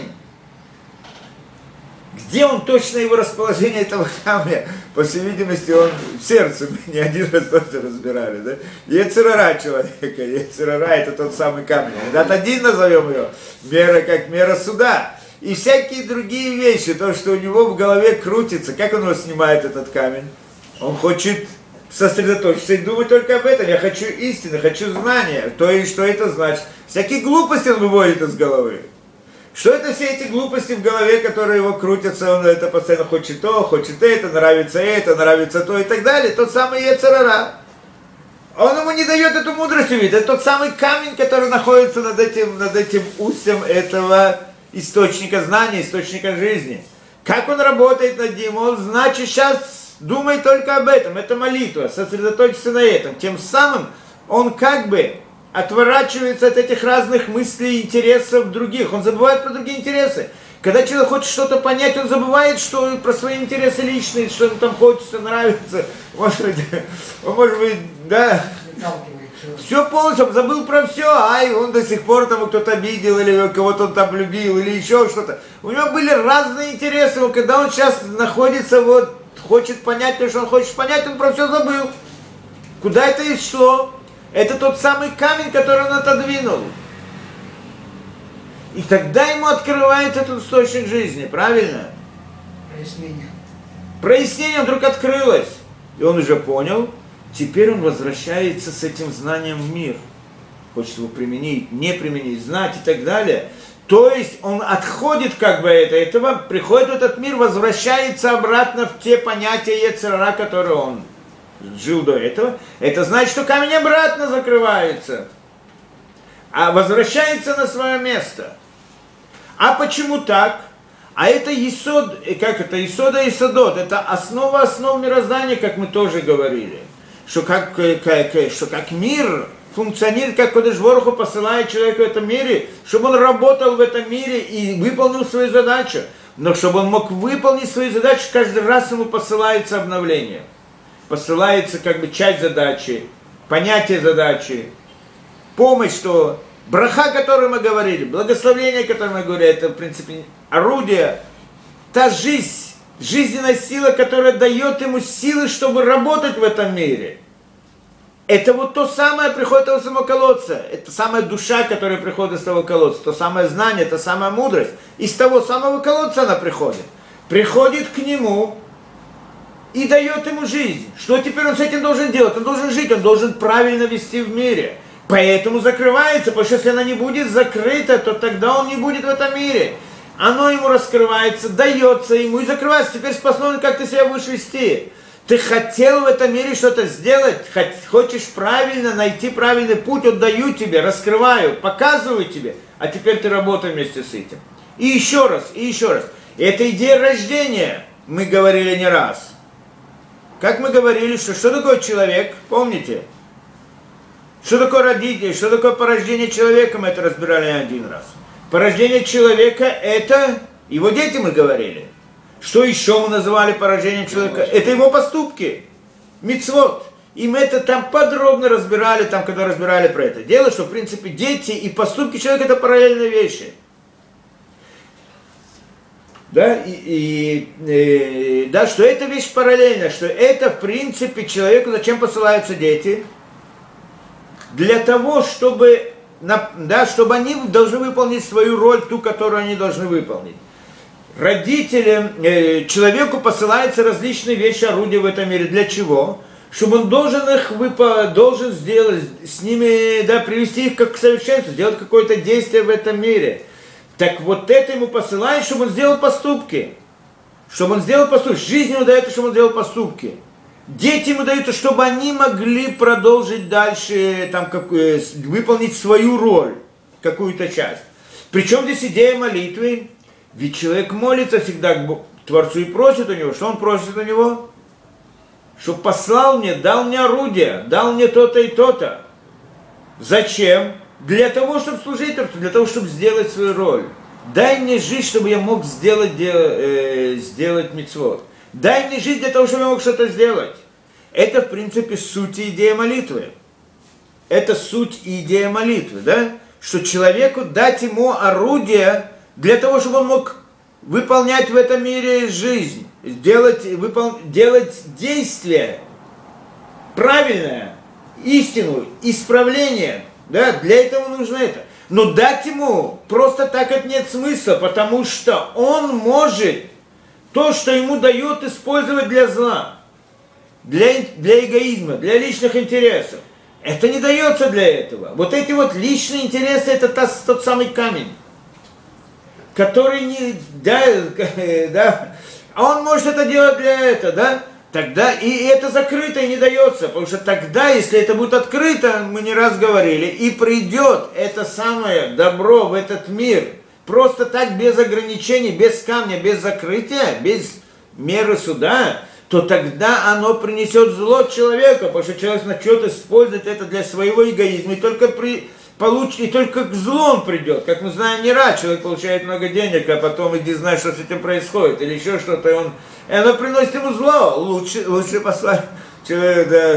Где он точно, его расположение этого камня? По всей видимости, он в сердце, мы не один раз тоже разбирали, да? Йецер ара человека, Йецер ара это тот самый камень. Вот один назовем ее, мера как мера суда. И всякие другие вещи, то, что у него в голове крутится, как он его снимает, этот камень? Он хочет сосредоточиться и думать только об этом. Я хочу истины, хочу знания. То есть, что это значит? Всякие глупости он выводит из головы. Что это все эти глупости в голове, которые его крутятся, он это постоянно хочет то, хочет это, нравится то и так далее. Тот самый йецер ара. Он ему не дает эту мудрость увидеть. Это тот самый камень, который находится над этим устьем этого источника знания, источника жизни. Как он работает над ним? Он, значит, сейчас думает только об этом. Это молитва, сосредоточится на этом. Тем самым он как бы отворачивается от этих разных мыслей и интересов других. Он забывает про другие интересы. Когда человек хочет что-то понять, он забывает про свои интересы личные, что ему там хочется, нравится. Может быть, да. Все полностью, он забыл про все, он до сих пор там кто-то обидел, или кого-то он там любил, или еще что-то. У него были разные интересы, но когда он сейчас находится, вот, хочет понять то, что он хочет понять, он про все забыл. Куда это и шло? Это тот самый камень, который он отодвинул. И тогда ему открывается этот источник жизни, правильно? Прояснение. Прояснение вдруг открылось. И он уже понял. Теперь он возвращается с этим знанием в мир. Хочет его применить, не применить, знать и так далее. То есть он отходит как бы от этого, приходит в этот мир, возвращается обратно в те понятия йецер ара, которые он жил до этого. Это значит, что камень обратно закрывается. А возвращается на свое место. А почему так? А это есод, как это, есода и садот, это основа основ мироздания, как мы тоже говорили. Что как мир функционирует, как Кодеш Боруху посылает человека в этом мире, чтобы он работал в этом мире и выполнил свою задачу. Но чтобы он мог выполнить свою задачу, каждый раз ему посылается обновление. Посылается как бы часть задачи, понятие задачи, помощь, что браха, о которой мы говорили, благословение, о котором мы говорили, это в принципе орудие, та жизнь, жизненная сила, которая дает ему силы, чтобы работать в этом мире. Это вот то самое приходит из самого колодца, это самая душа, которая приходит из того колодца, то самое знание, та самая мудрость. Из того самого колодца она приходит к нему и дает ему жизнь. Что теперь он с этим должен делать? Он должен жить, он должен правильно вести в мире. Поэтому закрывается, потому что если она не будет закрыта, то тогда он не будет в этом мире. Оно ему раскрывается, дается ему и закрывается. Теперь посмотрим, как ты себя будешь вести. Ты хотел в этом мире что-то сделать, хочешь правильно найти правильный путь, отдаю тебе, раскрываю, показываю тебе, а теперь ты работай вместе с этим. И еще раз, и еще раз. Это идея рождения, мы говорили не раз. Как мы говорили, что такое человек, помните? Что такое родители, что такое порождение человека, мы это разбирали один раз. Порождение человека это его дети, мы говорили. Что еще мы называли порождением человека? Это его поступки, мицвот. И мы это там подробно разбирали, там, когда разбирали про это. Дело, что в принципе дети и поступки человека это параллельные вещи. Да, да, что это вещь параллельная, что это в принципе человеку, зачем посылаются дети? Для того, чтобы они должны выполнить свою роль, ту, которую они должны выполнить. Родителям, человеку посылаются различные вещи, орудия в этом мире. Для чего? чтобы он должен их должен сделать, с ними, да, привести их как к совершенству, сделать какое-то действие в этом мире. Так вот это ему посылает, чтобы он сделал поступки. Чтобы он сделал поступки. Жизнь ему дает, чтобы он сделал поступки. Дети ему дают, чтобы они могли продолжить дальше, там, выполнить свою роль, какую-то часть. Причем здесь идея молитвы. Ведь человек молится всегда к Творцу и просит у него. Что он просит у него? Чтобы послал мне, дал мне орудие, дал мне то-то и то-то. Зачем? Для того, чтобы служить Творцу, для того, чтобы сделать свою роль. Дай мне жизнь, чтобы я мог сделать мицвот. Дай мне жизнь для того, чтобы я мог что-то сделать. Это, в принципе, суть и идея молитвы. Это суть и идея молитвы, да? Что человеку дать ему орудие для того, чтобы он мог выполнять в этом мире жизнь, делать действие правильное, истину, исправление. Да? Для этого нужно это. Но дать ему просто так это нет смысла, потому что он может то, что ему дает, использовать для зла, для эгоизма, для личных интересов. Это не дается для этого. Вот эти вот личные интересы, это тот самый камень, который не... Да, а он может это делать для этого, да? Тогда и это закрыто и не дается, потому что тогда, если это будет открыто, мы не раз говорили, и придет это самое добро в этот мир, просто так, без ограничений, без камня, без закрытия, без меры суда, то тогда оно принесет зло человеку, потому что человек начнет использовать это для своего эгоизма, и только только к злу он придет. Как мы знаем, не раз человек получает много денег, а потом иди знай, что с этим происходит, или еще что-то, и оно приносит ему зло. Лучше послать человек, да,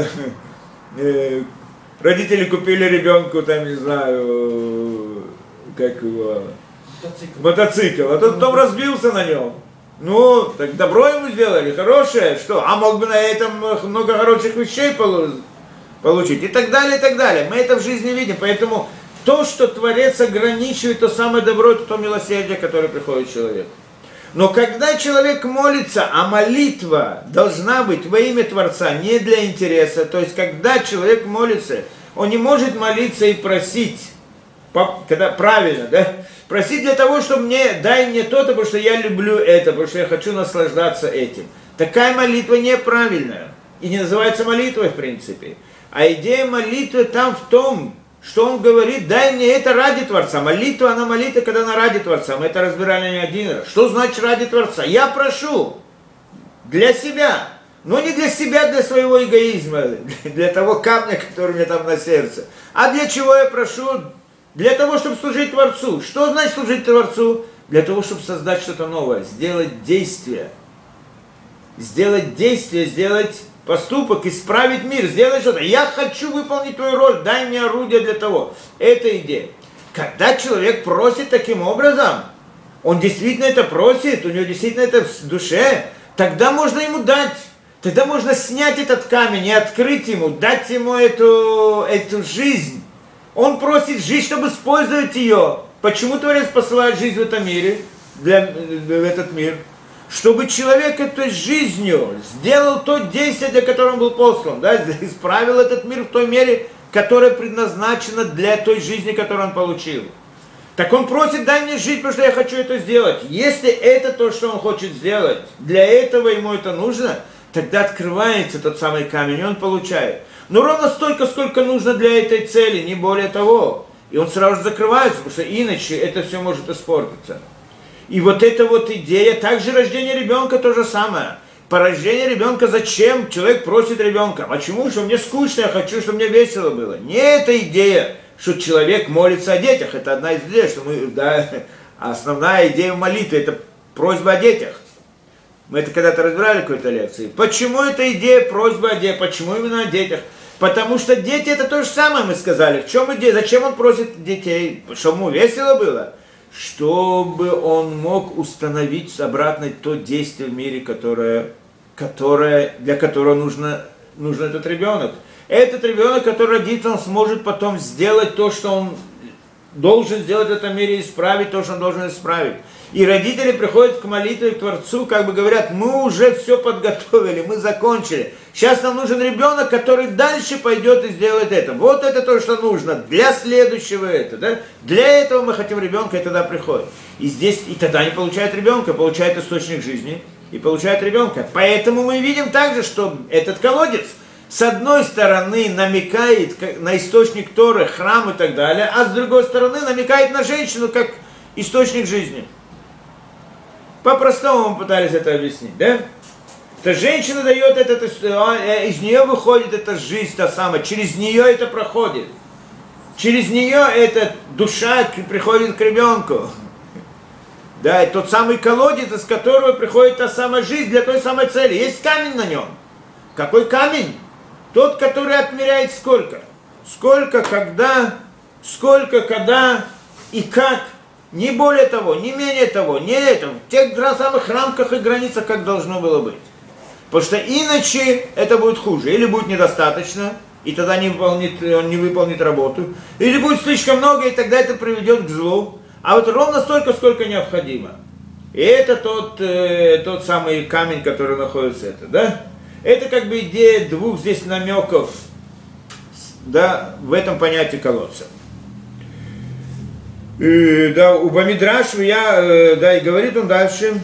родители купили ребенку, там, не знаю, как его, мотоцикл, а тот потом разбился на нем. Ну, так добро ему сделали, хорошее, что? А мог бы на этом много хороших вещей получить, и так далее, и так далее. Мы это в жизни видим, поэтому то, что Творец ограничивает, то самое добро, это то милосердие, которое приходит человеку. Но когда человек молится, а молитва должна быть во имя Творца, не для интереса, то есть когда человек молится, он не может молиться и просить, когда правильно, да? Просить для того, чтобы дай мне то-то, потому что я люблю это, потому что я хочу наслаждаться этим. Такая молитва неправильная и не называется молитвой в принципе. А идея молитвы там в том, что он говорит, дай мне это ради Творца. Молитва, она молитва, когда она ради Творца. Мы это разбирали не один раз. Что значит ради Творца? Я прошу для себя, но не для себя, для своего эгоизма, для того камня, который у меня там на сердце. А для чего я прошу? Для того, чтобы служить Творцу. Что значит служить Творцу? Для того, чтобы создать что-то новое, сделать действие. Сделать поступок, исправить мир, сделать что-то. Я хочу выполнить твою роль, дай мне орудие для того. Это идея. Когда человек просит таким образом, он действительно это просит, у него действительно это в душе, тогда можно ему дать. Тогда можно снять этот камень и открыть ему, дать ему эту жизнь. Он просит жизнь, чтобы использовать ее. Почему Творец посылает жизнь в этом мире, в этот мир? Чтобы человек этой жизнью сделал то действие, для которого он был послан, да, исправил этот мир в той мере, которая предназначена для той жизни, которую он получил. Так он просит, дай мне жить, потому что я хочу это сделать. Если это то, что он хочет сделать, для этого ему это нужно, тогда открывается тот самый камень, и он получает. Но ровно столько, сколько нужно для этой цели, не более того. И он сразу же закрывается, потому что иначе это все может испортиться. И вот эта вот идея, также рождение ребенка то же самое. По рождению ребенка зачем человек просит ребенка? Почему? Что мне скучно, я хочу, чтобы мне весело было. Не эта идея, что человек молится о детях. Это одна из идей, что мы, да, основная идея молитвы, это просьба о детях. Мы это когда-то разбирали в какой-то лекции. Почему эта идея просьбы о детях? Почему именно о детях? Потому что дети это то же самое, мы сказали. В чем идея? Зачем он просит детей? Чтобы ему весело было? Чтобы он мог установить обратно то действие в мире, для которого нужен этот ребенок. Этот ребенок, который родится, он сможет потом сделать то, что он должен сделать в этом мире, исправить то, что он должен исправить. И родители приходят к молитве, к Творцу, как бы говорят, мы уже все подготовили, мы закончили. Сейчас нам нужен ребенок, который дальше пойдет и сделает это. Вот это то, что нужно для следующего это. Да? Для этого мы хотим ребенка, и тогда приходит. И здесь, и тогда они получают ребенка, получают источник жизни и получают ребенка. Поэтому мы видим также, что этот колодец, с одной стороны, намекает на источник Торы, храм и так далее, а с другой стороны, намекает на женщину, как источник жизни. По-простому мы пытались это объяснить, да? То женщина дает это, из нее выходит эта жизнь, та самая, через нее это проходит. Через нее эта душа приходит к ребенку. Да, и тот самый колодец, из которого приходит та самая жизнь для той самой цели. Есть камень на нем. Какой камень? Тот, который отмеряет сколько. Сколько, когда и как. Не более того, не менее того, не это, в тех самых рамках и границах, как должно было быть. Потому что иначе это будет хуже. Или будет недостаточно, и тогда он не выполнит работу. Или будет слишком много, и тогда это приведет к злу. А вот ровно столько, сколько необходимо. И это тот самый камень, который находится это, да? Это как бы идея двух здесь намеков, да, в этом понятии колодца. Да, у Бамидраш, да, и говорит он дальше.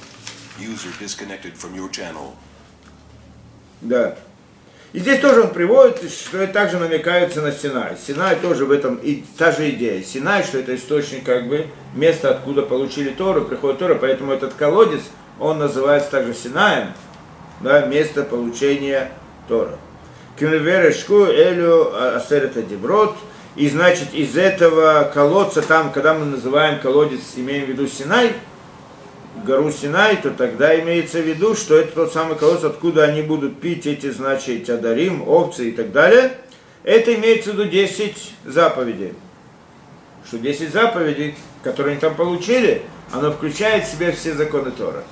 Да. И здесь тоже он приводит, что это также намекается на Синай. Синай тоже в этом, и та же идея. Синай, что это источник, как бы, место, откуда получили Тору, приходит Тора, поэтому этот колодец, он называется также Синаем, да, место получения Тора. Кимверешку элю асерета диброд. И значит, из этого колодца, там, когда мы называем колодец, имеем в виду Синай, гору Синай, то тогда имеется в виду, что это тот самый колодец, откуда они будут пить эти, значит, адарим, овцы и так далее. Это имеется в виду 10 заповедей. Что 10 заповедей, которые они там получили, оно включает в себя все законы Тора.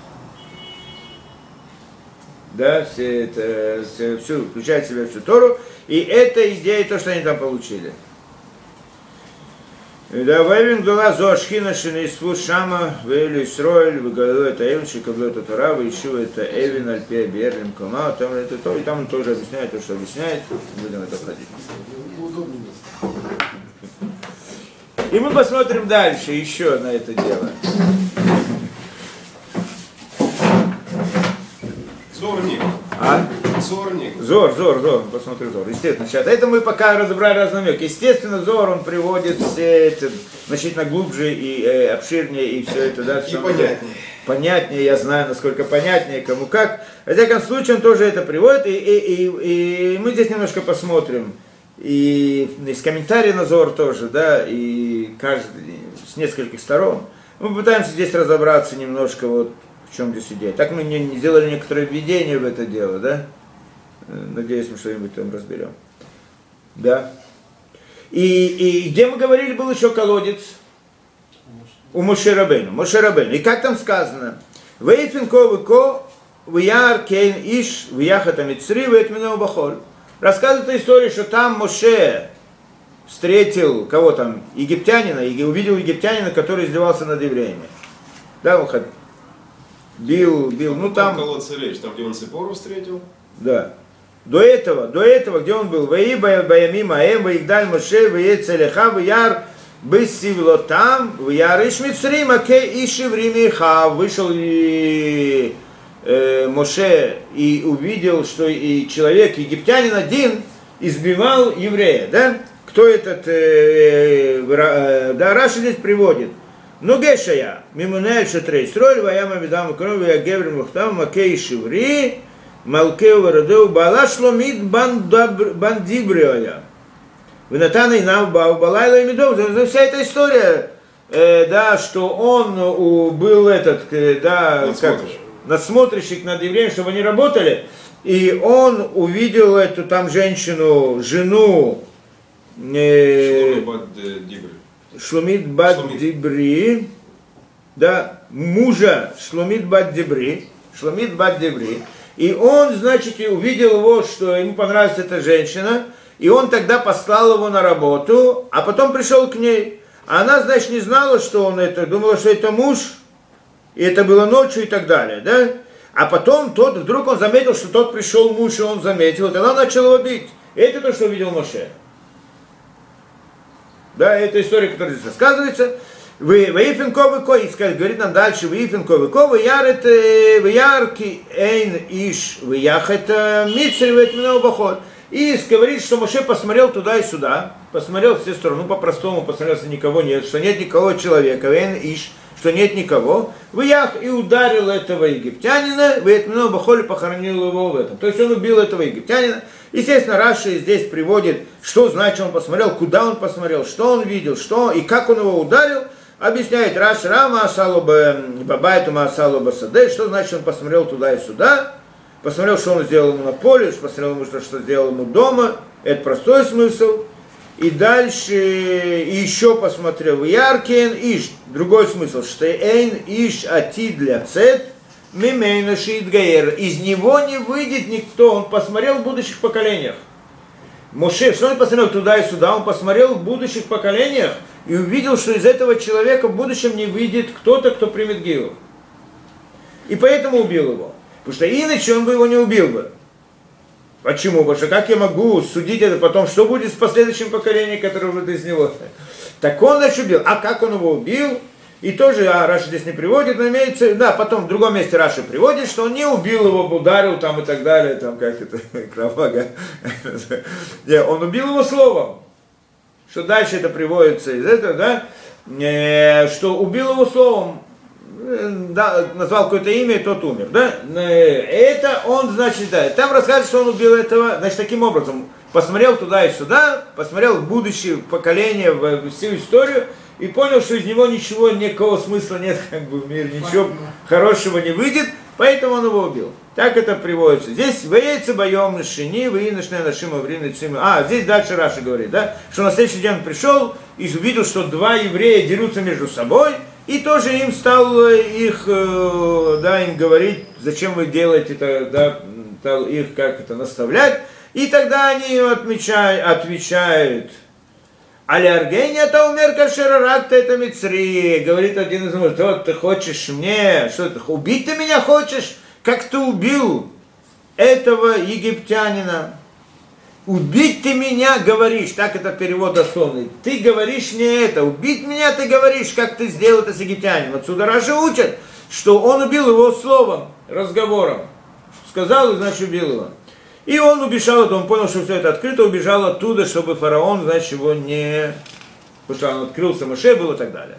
Да, включает в себя всю Тору. И это идея, то, что они там получили. Да, Вайвин Гула Зоашхина Шинисфу Шама, Вейлю Исроэль, Выгалу это Эвин, Шикаблу это Тора, Вейшу это Эвин, Альпея Берлим, Кома, там это то, и там он тоже объясняет то, что объясняет, будем это ходить. И мы посмотрим дальше еще на это дело. Зорник. А? Зорник. Зор, посмотри Зор. Естественно, сейчас. Это мы пока разобрали разные намеки. Естественно, Зор, он приводит все это значительно глубже и обширнее, и все это, да. И понятнее. Понятнее, я знаю, насколько понятнее, кому как. В всяком случае, он тоже это приводит, и мы здесь немножко посмотрим. И из комментариев на Зор тоже, да, и каждый с нескольких сторон. Мы пытаемся здесь разобраться немножко, вот, в чем здесь идея. Так мы не сделали некоторые введения в это дело, да? Надеюсь, мы что-нибудь там разберем. Да. И где мы говорили, был еще колодец? У Моше Рабейну. И как там сказано? Вейфинко выко вияр кейн иш вияхата мицри вейтмину бахоль. Рассказывает эта история, что там Моше встретил, кого там, египтянина, и увидел египтянина, который издевался над евреями. Да, он бил, ну там... Колодца речь, там, где он Ципору встретил? Да. До этого, где он был? Ваи баямим аэм, ваигдаль Моше, ваи целеха, ваяр бессивло там, ваяр ишмицрим, аке ишевримиха. Вышел и Моше и увидел, что и человек, египтянин один, избивал еврея, да? Кто этот, да, Раши здесь приводит. Ну, Гешая, мимунея шатрей строили, ваяма видам крови, я геврим мухтам, макей шеври, малкеу варадеу, бала шломит бандибриоя. Винатана и нам балайла и медов. Вся эта история, да, что он был этот, да, как надсмотрщик над евреями, чтобы они работали, и он увидел эту там женщину, жену, Шломит бат Дибри, да, мужа Шломит бат Дибри, и он, значит, увидел его, что ему понравилась эта женщина, и он тогда послал его на работу, а потом пришел к ней. А она, значит, не знала, что он это, думала, что это муж, и это было ночью и так далее, да? А потом вдруг он заметил, что тот пришел муж, и он заметил, и тогда начал его бить. Это то, что увидел Моше. Да, это история, которая здесь рассказывается. Ваифенковый ко, говорит нам дальше, Ваифенковый ко, ваярки эйн иш, ваяхет митцри вэтминау бахот. И говорит, что Моше посмотрел туда и сюда, посмотрел в все стороны, по-простому посмотрел, что никого нет, что нет никого человека, эйн иш, что нет никого, ваях и ударил этого египтянина, вэтминау бахот, и похоронил его в этом. То есть он убил этого египтянина. Естественно, Раши здесь приводит, что значит он посмотрел, куда он посмотрел, что он видел, что и как он его ударил. Объясняет Раши, Рама Асалуба Бабайту Асалуба Саде, что значит он посмотрел туда и сюда, посмотрел, что он сделал ему на поле, посмотрел ему, что сделал ему дома, это простой смысл. И дальше, и еще посмотрел в Яркен Иш, другой смысл, что Эйн Иш Атид для Цет, Мимейна Шиит Гаэр, из него не выйдет никто, он посмотрел в будущих поколениях. Моше, что он посмотрел туда и сюда, он посмотрел в будущих поколениях и увидел, что из этого человека в будущем не выйдет кто-то, кто примет Гилу. И поэтому убил его. Потому что иначе он бы его не убил бы. Почему? Потому что как я могу судить это потом, что будет с последующим поколением, которое будет из него? Так он, значит, убил. А как он его убил? И тоже, Раши здесь не приводит, но имеется, да, потом в другом месте Раши приводит, что он не убил его, ударил там и так далее, там как это, кровага. Он убил его словом. Что дальше это приводится из этого, да, что убил его словом, да, назвал какое-то имя, и тот умер, да. Это он, значит, да, там рассказывает, что он убил этого, значит, таким образом, посмотрел туда и сюда, посмотрел в будущее поколение, в всю историю, и понял, что из него ничего, никакого смысла нет, как бы в мире, ничего хорошего не выйдет, поэтому он его убил. Так это приводится. Здесь «Ваейцы боем на шини, выиношная нашима время цимы». Здесь дальше Раши говорит, да, что на следующий день он пришел и увидел, что два еврея дерутся между собой, и тоже им стал их, да, им говорить, зачем вы делаете это, да, стал их как это наставлять, и тогда они отвечают, Аляргения это умер кашераракта это мицри. Говорит один из мужей, что ты хочешь мне, что ты, убить ты меня хочешь, как ты убил этого египтянина. Убить ты меня, говоришь, так это перевод дословный. Ты говоришь мне это, убить меня ты говоришь, как ты сделал это с египтянином. Отсюда Раши учат, что он убил его словом, разговором. Сказал, и значит убил его. И он убежал, он понял, что все это открыто, убежал оттуда, чтобы фараон, значит, его не... Потому что он открылся, Моше был и так далее.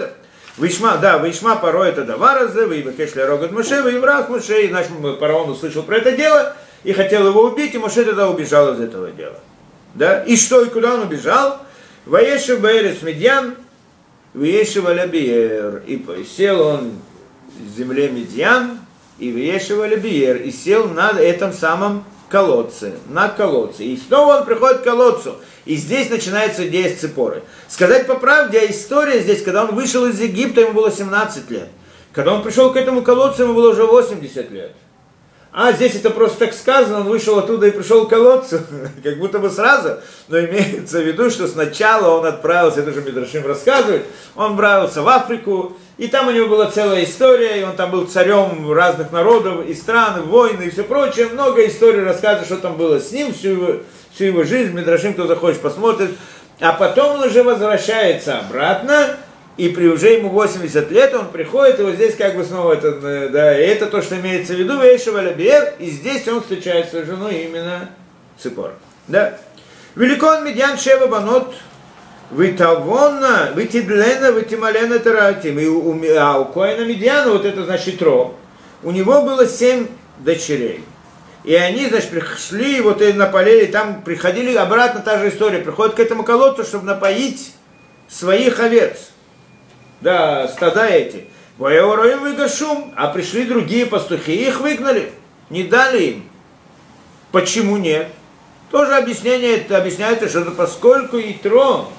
Вишма порой это даваразы, выебекешля рогат Моше, выебрах Моше, и значит, фараон услышал про это дело, и хотел его убить, и Моше тогда убежал из этого дела. Да? И что, и куда он убежал? Ваешев Баэрес Медьян, Ваешев Алябиер, и сел он в земле Медьян, и Ваешев Алябиер, и сел на этом самом колодце, на колодце. И снова он приходит к колодцу. И здесь начинается идея с Ципорой. Сказать по правде, история здесь, когда он вышел из Египта, ему было 17 лет. Когда он пришел к этому колодцу, ему было уже 80 лет. А здесь это просто так сказано, он вышел оттуда и пришел к колодцу, как будто бы сразу. Но имеется в виду, что сначала он отправился, это же Мидрашим рассказывает, он отправился в Африку, и там у него была целая история, и он там был царем разных народов, и стран, и войны, и все прочее. Много историй рассказывает, что там было с ним, всю его жизнь. Мидрашим, кто захочет, посмотрит. А потом он уже возвращается обратно, и при уже ему 80 лет он приходит, и вот здесь как бы снова это, да, и это то, что имеется в виду, Вейшев Алябиер, и здесь он встречает свою жену, именно Ципора. Да. Великон Медьян Шева Банот, Витавонна, Витидлена, Витималена Таратим. А у Коэна Медьяна, вот это значит Ро, у него было 7 дочерей. И они, значит, пришли вот и напалили, там приходили обратно, та же история, приходят к этому колодцу, чтобы напоить своих овец. Да, стада эти. Воевороим выгашум, а пришли другие пастухи, и их выгнали, не дали им. Почему нет? Тоже объясняется, что поскольку Итро,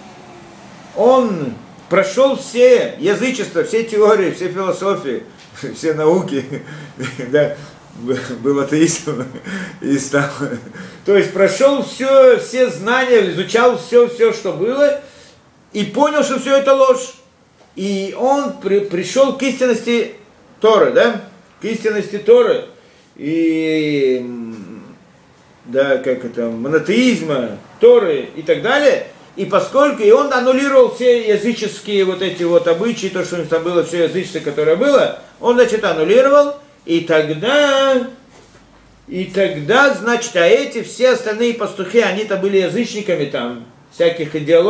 он прошел все язычества, все теории, все философии, все науки, да, был атеистом и стал. То есть прошел все знания, изучал все, что было, и понял, что все это ложь. И он пришел к истинности Торы, да? К истинности Торы. И, да, как это, монотеизма, Торы и так далее. И поскольку, и он аннулировал все языческие вот эти вот обычаи, то, что у них там было, все язычество, которое было, он, значит, аннулировал, и тогда, значит, а эти все остальные пастухи, они-то были язычниками там, всякие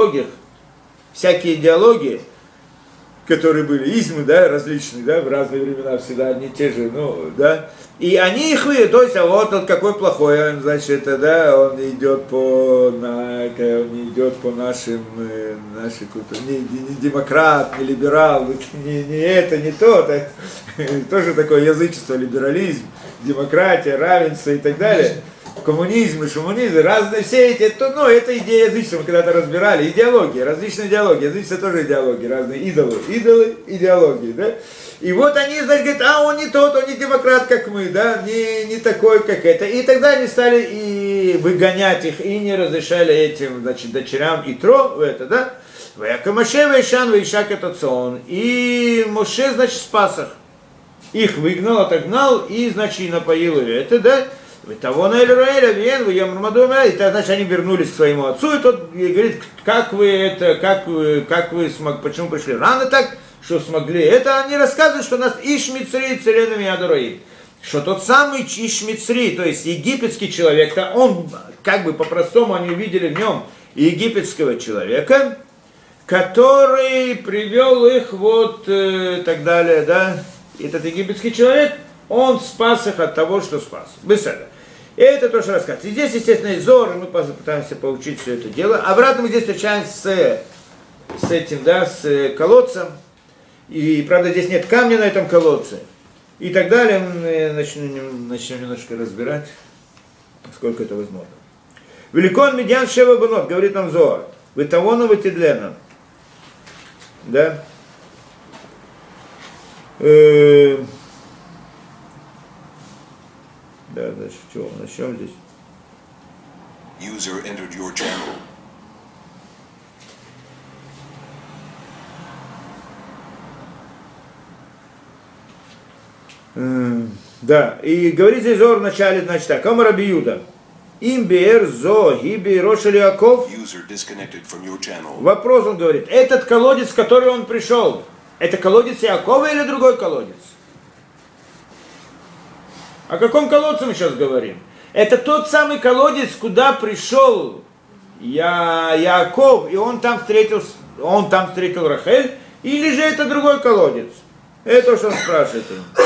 идеологии, которые были измы, да, различные, да, в разные времена всегда одни и те же, ну, да, и они их то есть, а вот он какой плохой, он, значит, это, да, он идет по нашим, не демократ, не либерал, не это, не то, так, тоже такое язычество, либерализм, демократия, равенство и так далее. Коммунизм и шуманизм, разные все эти, это идея язычества, мы когда-то разбирали, идеологии, различные идеологии, язычество тоже идеологии, разные идолы, идеологии, да, и вот они, значит, говорят, он не тот, он не демократ, как мы, да, не такой, как это, и тогда они стали и выгонять их, и не разрешали этим, значит, дочерям Итро, это, да, Моше Вайшан Вайшак этот сон, и Моше, значит, спас их выгнал, отогнал, и, значит, и напоил ее, это, да, и значит, они вернулись к своему отцу, и тот говорит, как вы смогли, почему пришли рано так, что смогли. Это они рассказывают, что нас Иш-Мицри Царенами Адороим. Что тот самый Иш-Мицри, то есть египетский человек, то он, как бы по-простому они увидели в нем египетского человека, который привел их вот так далее, да, этот египетский человек, он спас их от того, что спас. Беседа. И это то, что рассказывается. И здесь, естественно, Зор, мы пытаемся поучить все это дело. Обратно мы здесь встречаемся с этим, да, с колодцем. И, правда, здесь нет камня на этом колодце. И так далее. Мы начнем немножко разбирать, насколько это возможно. Великон Медьян Шева Банот, говорит нам Зоар. Витавону Ватидлена. Да? Да, значит, чего? Начнем здесь. User entered your channel. Да, и говорит здесь Зор в начале, значит так, Омар Раби Юда. Имбер зо гиби рошель Яков. Вопрос он говорит, этот колодец, в который он пришел, это колодец Якова или другой колодец? О каком колодце мы сейчас говорим? Это тот самый колодец, куда пришел Яков, и он там встретил Рахель, или же это другой колодец? Это что он спрашивает.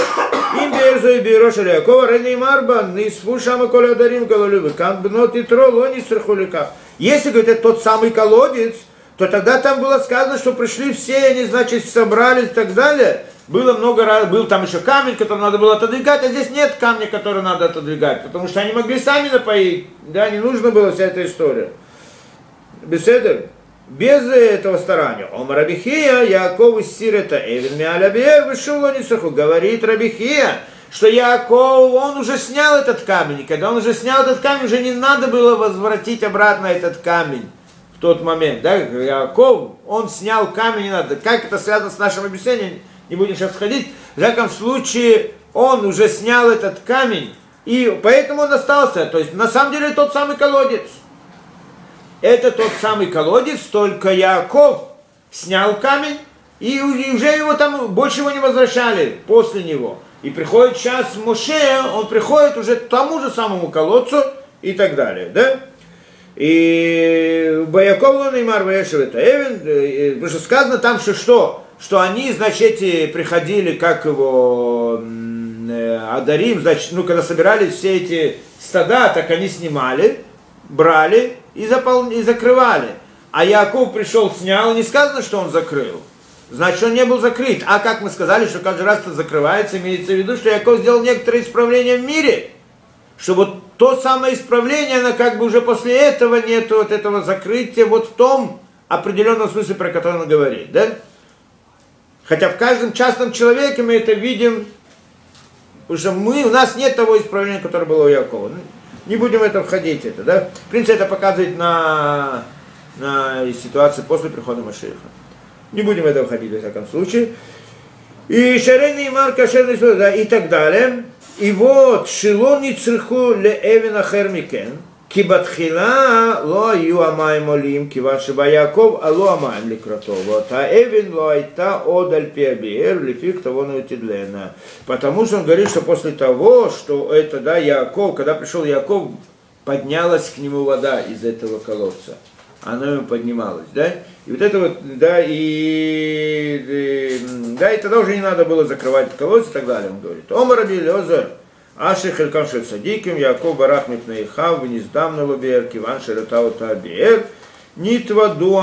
Если, говорит, это тот самый колодец, то тогда там было сказано, что пришли все, они, значит, собрались и так далее. Было много раз, был там еще камень, который надо было отодвигать, а здесь нет камня, который надо отодвигать, потому что они могли сами напоить, да, не нужно было вся эта история. Беседер, без этого старания. Омар Рабихия, Яаков сир это Эвен Миалябер, вышел Лонисаху, говорит Рабихия, что Яаков, он уже снял этот камень, и когда он уже снял этот камень, уже не надо было возвратить обратно этот камень в тот момент, да, Яаков, он снял камень, не надо. Как это связано с нашим объяснением? Не будем сейчас ходить. В всяком случае, он уже снял этот камень, и поэтому он остался. То есть, на самом деле, тот самый колодец. Это тот самый колодец, только Яаков снял камень, и уже его там, больше его не возвращали после него. И приходит час Моше, он приходит уже к тому же самому колодцу, и так далее, да? И Яаков Неймар Ваешев это Эвен, потому что сказано там, что они, значит, эти приходили, как его, Адарим, значит, когда собирались все эти стада, так они снимали, брали и закрывали. А Яаков пришел, снял, не сказано, что он закрыл. Значит, он не был закрыт. А как мы сказали, что каждый раз это закрывается, имеется в виду, что Яаков сделал некоторые исправления в мире. Что вот то самое исправление, оно как бы уже после этого нету вот этого закрытия, вот в том определенном смысле, про который он говорит, да? Хотя в каждом частном человеке мы это видим, потому что у нас нет того исправления, которое было у Якова. Не будем в это входить, да? В принципе, это показывает на на ситуацию после прихода Машиаха. Не будем в это входить, во всяком случае. И Шарейный Имар, Кашерный Суд, да, и так далее. И вот, Шилон Ницриху ле Эвина Хермикен, Кибатхила ло юамаем олим, киван шиба Яков, а ло амаем ликратов. Вот, а Эвин ло айта одаль пиабиер, лифик того наутидлена. Потому что он говорит, что после того, что это, да, Яков, когда пришел Яков, поднялась к нему вода из этого колодца. Она ему поднималась, да? И вот это вот, да, и тогда уже не надо было закрывать колодец и так далее, он говорит. Омар Раби Элиэзер, Аши Хелкам Шель Садиким, Яков Барах Мипнеихав, Вниздам Налубер, Киван Шеретау Табиер, Нитваду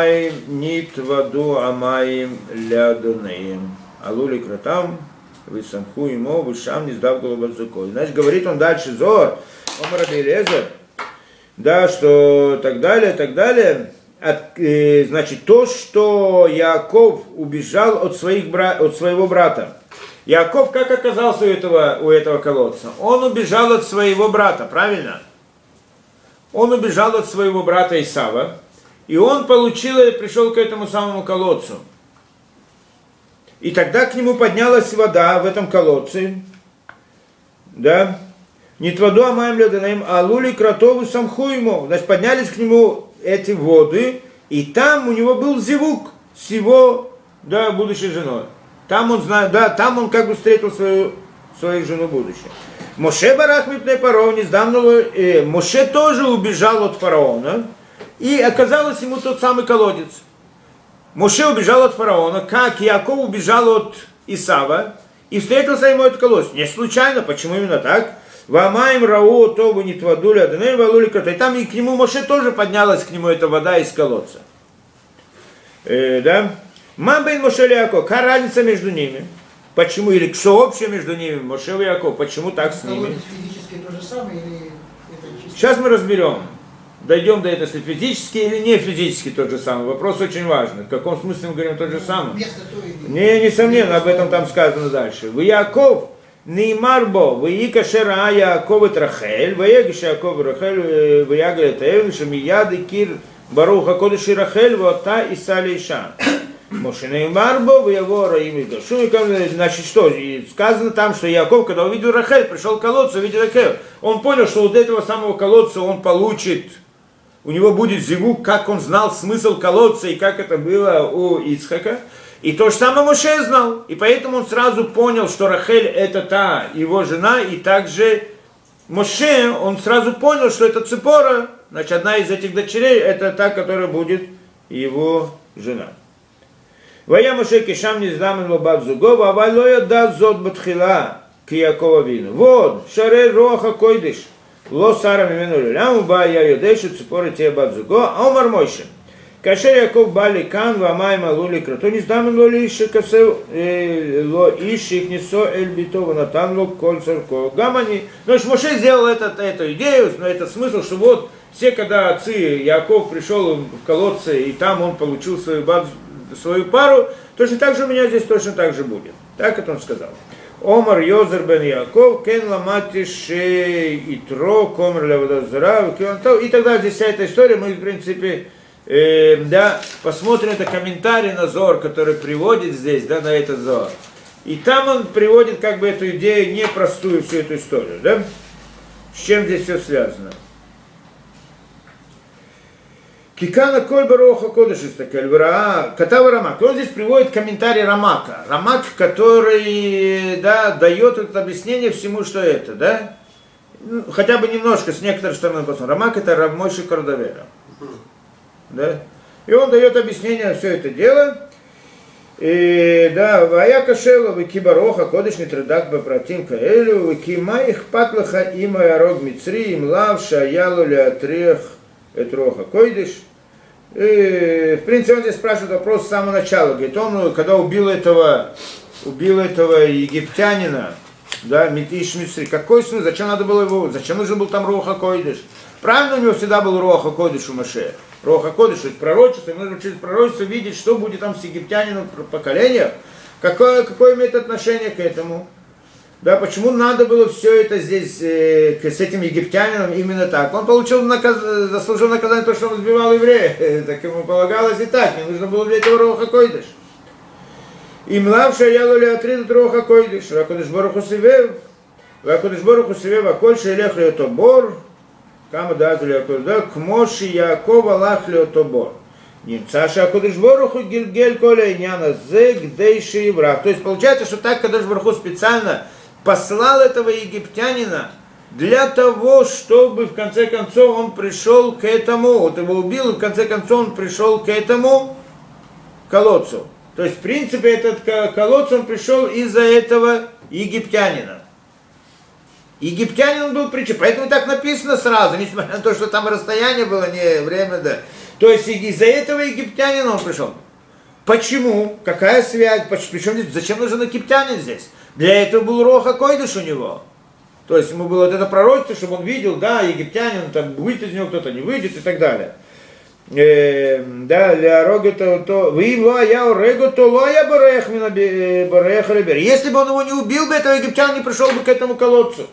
Амаим Лядунеем, Алули Кратам, Висамху ему, Вишам Низдав Голубазукой. Значит, говорит он дальше, Зор, Омар Раби Элиэзер, да, что так далее, значит, то, что Яаков убежал от своего брата. Яаков как оказался у этого колодца? Он убежал от своего брата, правильно? Он убежал от своего брата Исава, и он пришел к этому самому колодцу. И тогда к нему поднялась вода в этом колодце, да, Нитваду амаем леданаим, алули кротову самху ему. Значит, поднялись к нему эти воды, и там у него был зевук с его, да, будущей женой. Там он знает, да, там он как бы встретил свою жену будущую. Моше барах мипней паров, Моше тоже убежал от фараона, и оказалось ему тот самый колодец. Моше убежал от фараона, как Яков убежал от Исава, и встретился ему этот колодец. Не случайно, почему именно так? Вамаем рау тобу нитвадуля адоней валули крата. И там и к нему Моше тоже поднялась к нему эта вода из колодца. Да? Мамбейн Моше и Яков. Какая разница между ними? Почему? Или что общее между ними? Моше и Яков. Почему так с ними? Физически то же самое или это чисто? Сейчас мы разберем. Дойдем до этого, если физически или не физически тот же самый. Вопрос очень важный. В каком смысле мы говорим тот же самый? Не, несомненно, об этом там сказано дальше. В Яков Неймарбо, Ваика Шера Яков и Рахель, Ваегиш Яков и Рахель, Ваягля Таевин, Шамияды Кир Баруха Кодыш и Рахель, Вота и Салиша. Моше Неймарбо, Ваягора им и Гашу. Значит, что? И сказано там, что Яков, когда увидел Рахель, пришел к колодцу, увидел Рахель. Он понял, что вот этого самого колодца он получит, у него будет зевук, как он знал смысл колодца и как это было у Ицхака. И то же самое Моше знал. И поэтому он сразу понял, что Рахель это та его жена. И также Моше, он сразу понял, что это Ципора, значит, одна из этих дочерей, это та, которая будет его жена. Вая Моше кишам не знамен лобав зугова, авалоя да зод батхила к Якова вину. Вот, шаре роха койдыш, ло сара мимену лиляму, ба я йодешу Ципора те бав зуго, а умар Моше. Кашер Яков бали кан вамай малули крато не знамен лоли иши касев ло иши их несо эль битова натан ло коль царко гамани. Но Моше сделал эту идею, но это смысл, что вот все, когда отцы Яков пришел в колодце и там он получил свою пару, точно так же у меня здесь точно так же будет. Так это он сказал. Омар Йозер бен Яков, кен ламатиш итро, комер леводозра, и тогда здесь вся эта история, мы в принципе да, посмотрим это комментарий на Зор, который приводит здесь, да, на этот Зор. И там он приводит как бы эту идею, непростую всю эту историю, да? С чем здесь все связано? Кикана Кольба Роха Кодышистакель, Катава Рамак. Он здесь приводит комментарий Рамака. Рамак, который, да, дает это объяснение всему, что это, да? Ну, хотя бы немножко, с некоторой стороны посмотрим. Рамак это Рав Мойше Кардавера. Да? И он дает объяснение на все это дело. И да, Вая Кашела, Викибароха, Кодыш Нитредак Бапратим Каэлю, Викима их патлаха има ярог Мицри, им лавша, ялу леатрех, Этроха Койдыш. В принципе, он здесь спрашивает вопрос с самого начала. Говорит, он, когда убил этого египтянина, да, Митиш Мицри, какой смысл, зачем надо было его, зачем нужен был там Роха Койдыш? Правильно, у него всегда был Роха Койдыш у Моше. Роха Койдыш, это пророчество, и нужно через пророчество видеть, что будет там с египтянином в поколениях, какое имеет отношение к этому. Да, почему надо было все это здесь с этим египтянином именно так? Он получил заслужил наказание то, что он избивал евреев. Так ему полагалось и так. Не нужно было для этого Руаха Койдыш. И млавша ялули отридут Руаха Койдыш. Вакодыш Боруху Сивев. Вакодыш Боруху Сивев. Аколь шейлех леотобор. Кама дазу леотобор. Кмоши Якова лах леотобор. Немцаша Акодыш Боруху Гильгель Коля Иняна Зег Дейши Иврах. То есть получается, что так Кадош Боруху специально послал этого египтянина для того, чтобы в конце концов он пришел к этому, вот его убил, и в конце концов он пришел к этому колодцу. То есть, в принципе, этот колодец он пришел из-за этого египтянина. Египтянин был причем, поэтому так написано сразу, несмотря на то, что там расстояние было, не время, да. То есть, из-за этого египтянина он пришел. Почему? Какая связь? Причем здесь, зачем нужен египтянин здесь? Для этого был Руаха Койдыш у него. То есть ему было вот это пророчество, чтобы он видел, да, египтянин, там выйдет из него кто-то, не выйдет и так далее. Да, для рога то вы я урего то лоя барех мина барех ребер. Если бы он его не убил, бы этого египтянин не пришел бы к этому колодцу.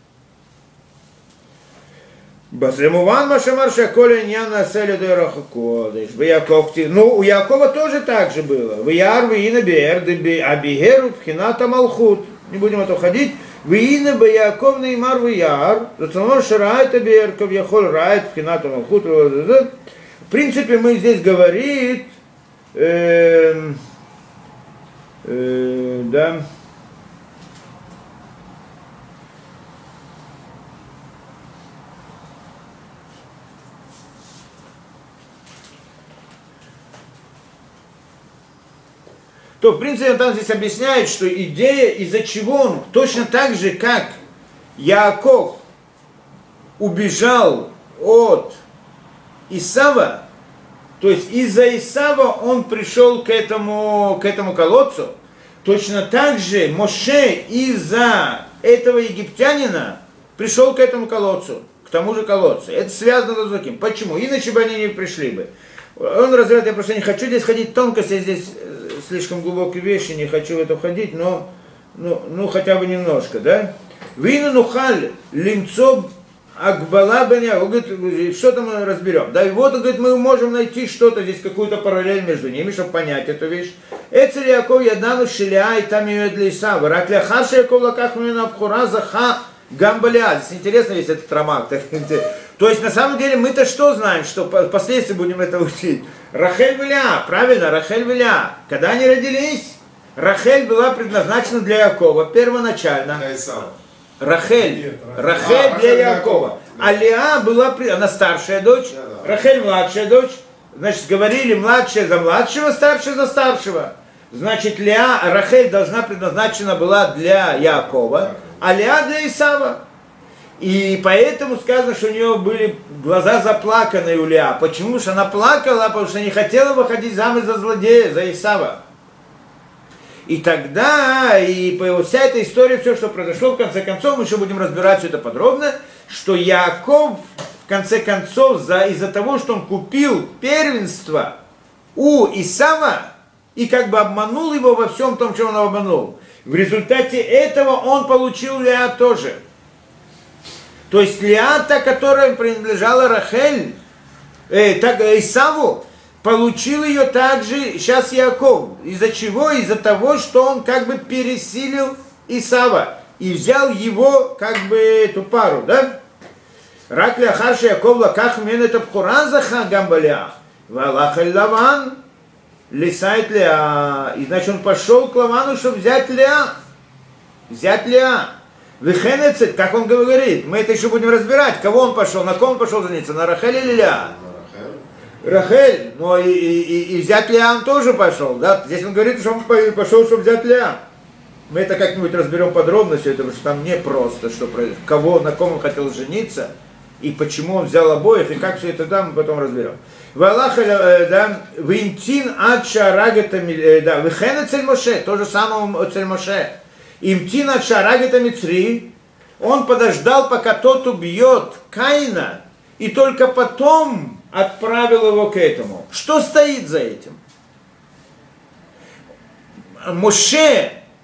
Базремуван Машамарша Коля Ньяна Селя Дораха Кодыш. Ну, у Якова тоже так же было. Вияр, Виина Бер, Абигеру, Пхината Малхут. Не будем это ходить. Виина Яков Неймар Вияр. Зацанор Шарайт Абер, Кавьяхол Райт, Пхината Малхут. В принципе, мы здесь говорит, да. То, в принципе, он там здесь объясняет, что идея, из-за чего он, точно так же, как Яаков убежал от Исава, то есть из-за Исава он пришел к этому колодцу, точно так же Моше из-за этого египтянина пришел к этому колодцу, к тому же колодцу. Это связано с другим. Почему? Иначе бы они не пришли бы. Он развивает, я просто не хочу здесь ходить тонкости, я здесь слишком глубокие вещи, не хочу в это входить, но хотя бы немножко, да? Вину нухаль лимцо акбала беня, он говорит, что-то мы разберем. Да, и вот, он говорит, мы можем найти что-то здесь, какую-то параллель между ними, чтобы понять эту вещь. Эцель Яков ядану шиля и там ее для Исава. Ракля хаша Яков лаках мина абхура заха гамбаля. Здесь интересно весь этот рамак. То есть, на самом деле, мы-то что знаем, что впоследствии будем это учить? Рахель Виля, правильно, Рахель Виля. Когда они родились, Рахель была предназначена для Якова первоначально. Для Исава. Рахель для Якова. А Леа была, она старшая дочь, Рахель младшая дочь. Значит, говорили младшая за младшего, старшая за старшего. Значит, Рахель должна предназначена была для Якова, а Леа для Исава. И поэтому сказано, что у нее были глаза заплаканные у Леа. Почему? Потому что она плакала, потому что не хотела выходить замуж за злодея, за Исава. И тогда, вся эта история, все, что произошло, в конце концов, мы еще будем разбирать все это подробно, что Яаков, в конце концов, из-за того, что он купил первенство у Исава, и как бы обманул его во всем том, чем он его обманул, в результате этого он получил Леа тоже. То есть Леа, та, которая принадлежала Рахель, Исаву, получил ее также сейчас Яаков. Из-за чего? Из-за того, что он как бы пересилил Исава и взял его как бы эту пару, да? Рак ляхаши Яаков лаках мен это пхуран заха гамбаля. Валахаль Лаван лисает Леа. И значит он пошел к Лавану, чтобы взять Леа. Вихенецет, как он говорит, мы это еще будем разбирать, кого он пошел, на ком он пошел жениться, на Рахель или Леа? Рахель, но и взять Леа он тоже пошел, да? Здесь он говорит, что он пошел, чтобы взять Леа. Мы это как-нибудь разберем подробно все это, потому что там не просто, что кого, на ком он хотел жениться, и почему он взял обоих, и как все это там, мы потом разберем. Да, винтин адша рагатами, да, вихена цель Моше, то же самое цель Моше. Имтин адша рагатами цри, он подождал, пока тот убьет Каина, и только потом отправил его к этому. Что стоит за этим? Моше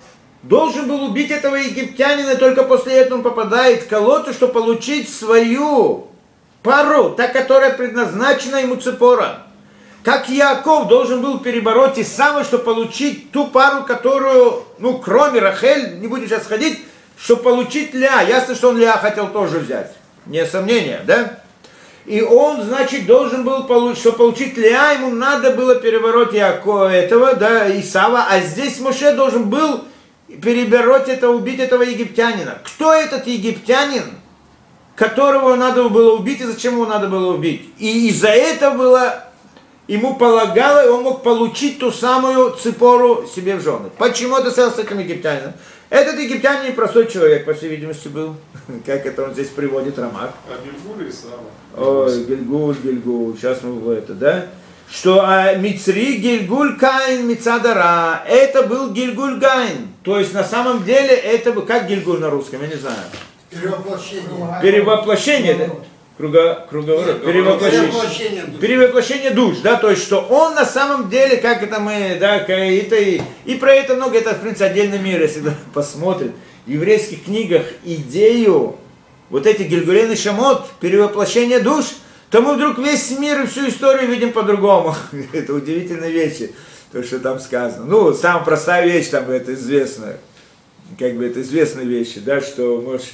должен был убить этого египтянина, и только после этого он попадает в колодцу, чтобы получить свою пару, та, которая предназначена ему Ципора. Как Яаков должен был перебороть Исава, чтобы получить ту пару, которую, кроме Рахель, не будем сейчас ходить, чтобы получить Леа. Ясно, что он Леа хотел тоже взять. Не сомнение, да? И он, значит, должен был получить, чтобы получить Леа, ему надо было перебороть Исава, а здесь Моше должен был перебороть убить этого египтянина. Кто этот египтянин, которого надо было убить, и зачем его надо было убить? И из-за этого было, ему полагало, и он мог получить ту самую Ципору себе в жены. Почему это связано с этим египтянином? Этот египтянин непростой человек, по всей видимости, был. Как это он здесь приводит Рамак. А Гильгуль и Исава. Ой, Гильгуль. Сейчас мы в это, да? Что Мицри Гильгуль Каин Мицадара. Это был Гильгуль Гаин. То есть на самом деле это был, как Гильгуль на русском, я не знаю. Перевоплощение, да? Круговорот. Перевоплощение душ, да, то есть, что он на самом деле, как это мы, да, и про это много, это, в принципе, отдельный мир, если посмотрит, в еврейских книгах идею, вот эти Гильгулейн и Шамот, перевоплощение душ, то мы вдруг весь мир и всю историю видим по-другому. Это удивительные вещи, то, что там сказано. Самая простая вещь, там, это известно, это известные вещи, да, что, может,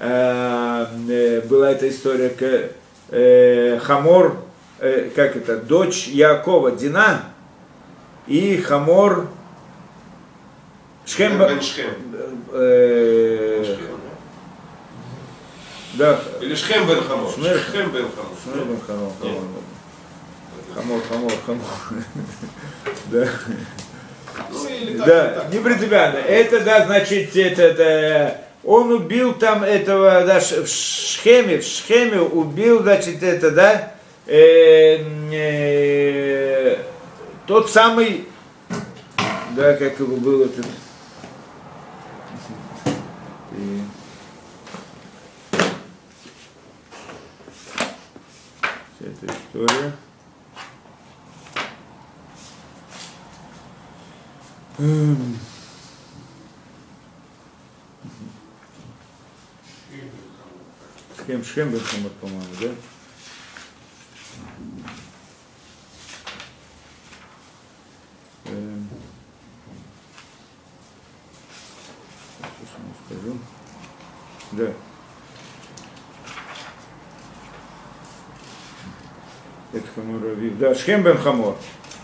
была эта история, Хамор, дочь Яакова, Дина, и Хамор, Шхем, да. Или Шхем бен Хамор. Шхем бен Хамор. Хамор. Да. Да, не принципиально. Это, да, значит, он убил там этого, да, в Шхеме убил, значит, тот самый, да, как его был этот, эта история. Шхем бен Хамор, по-моему, да? Сейчас я скажу. Да. Это Хамор Авив. Да, Шхем бен Хамор.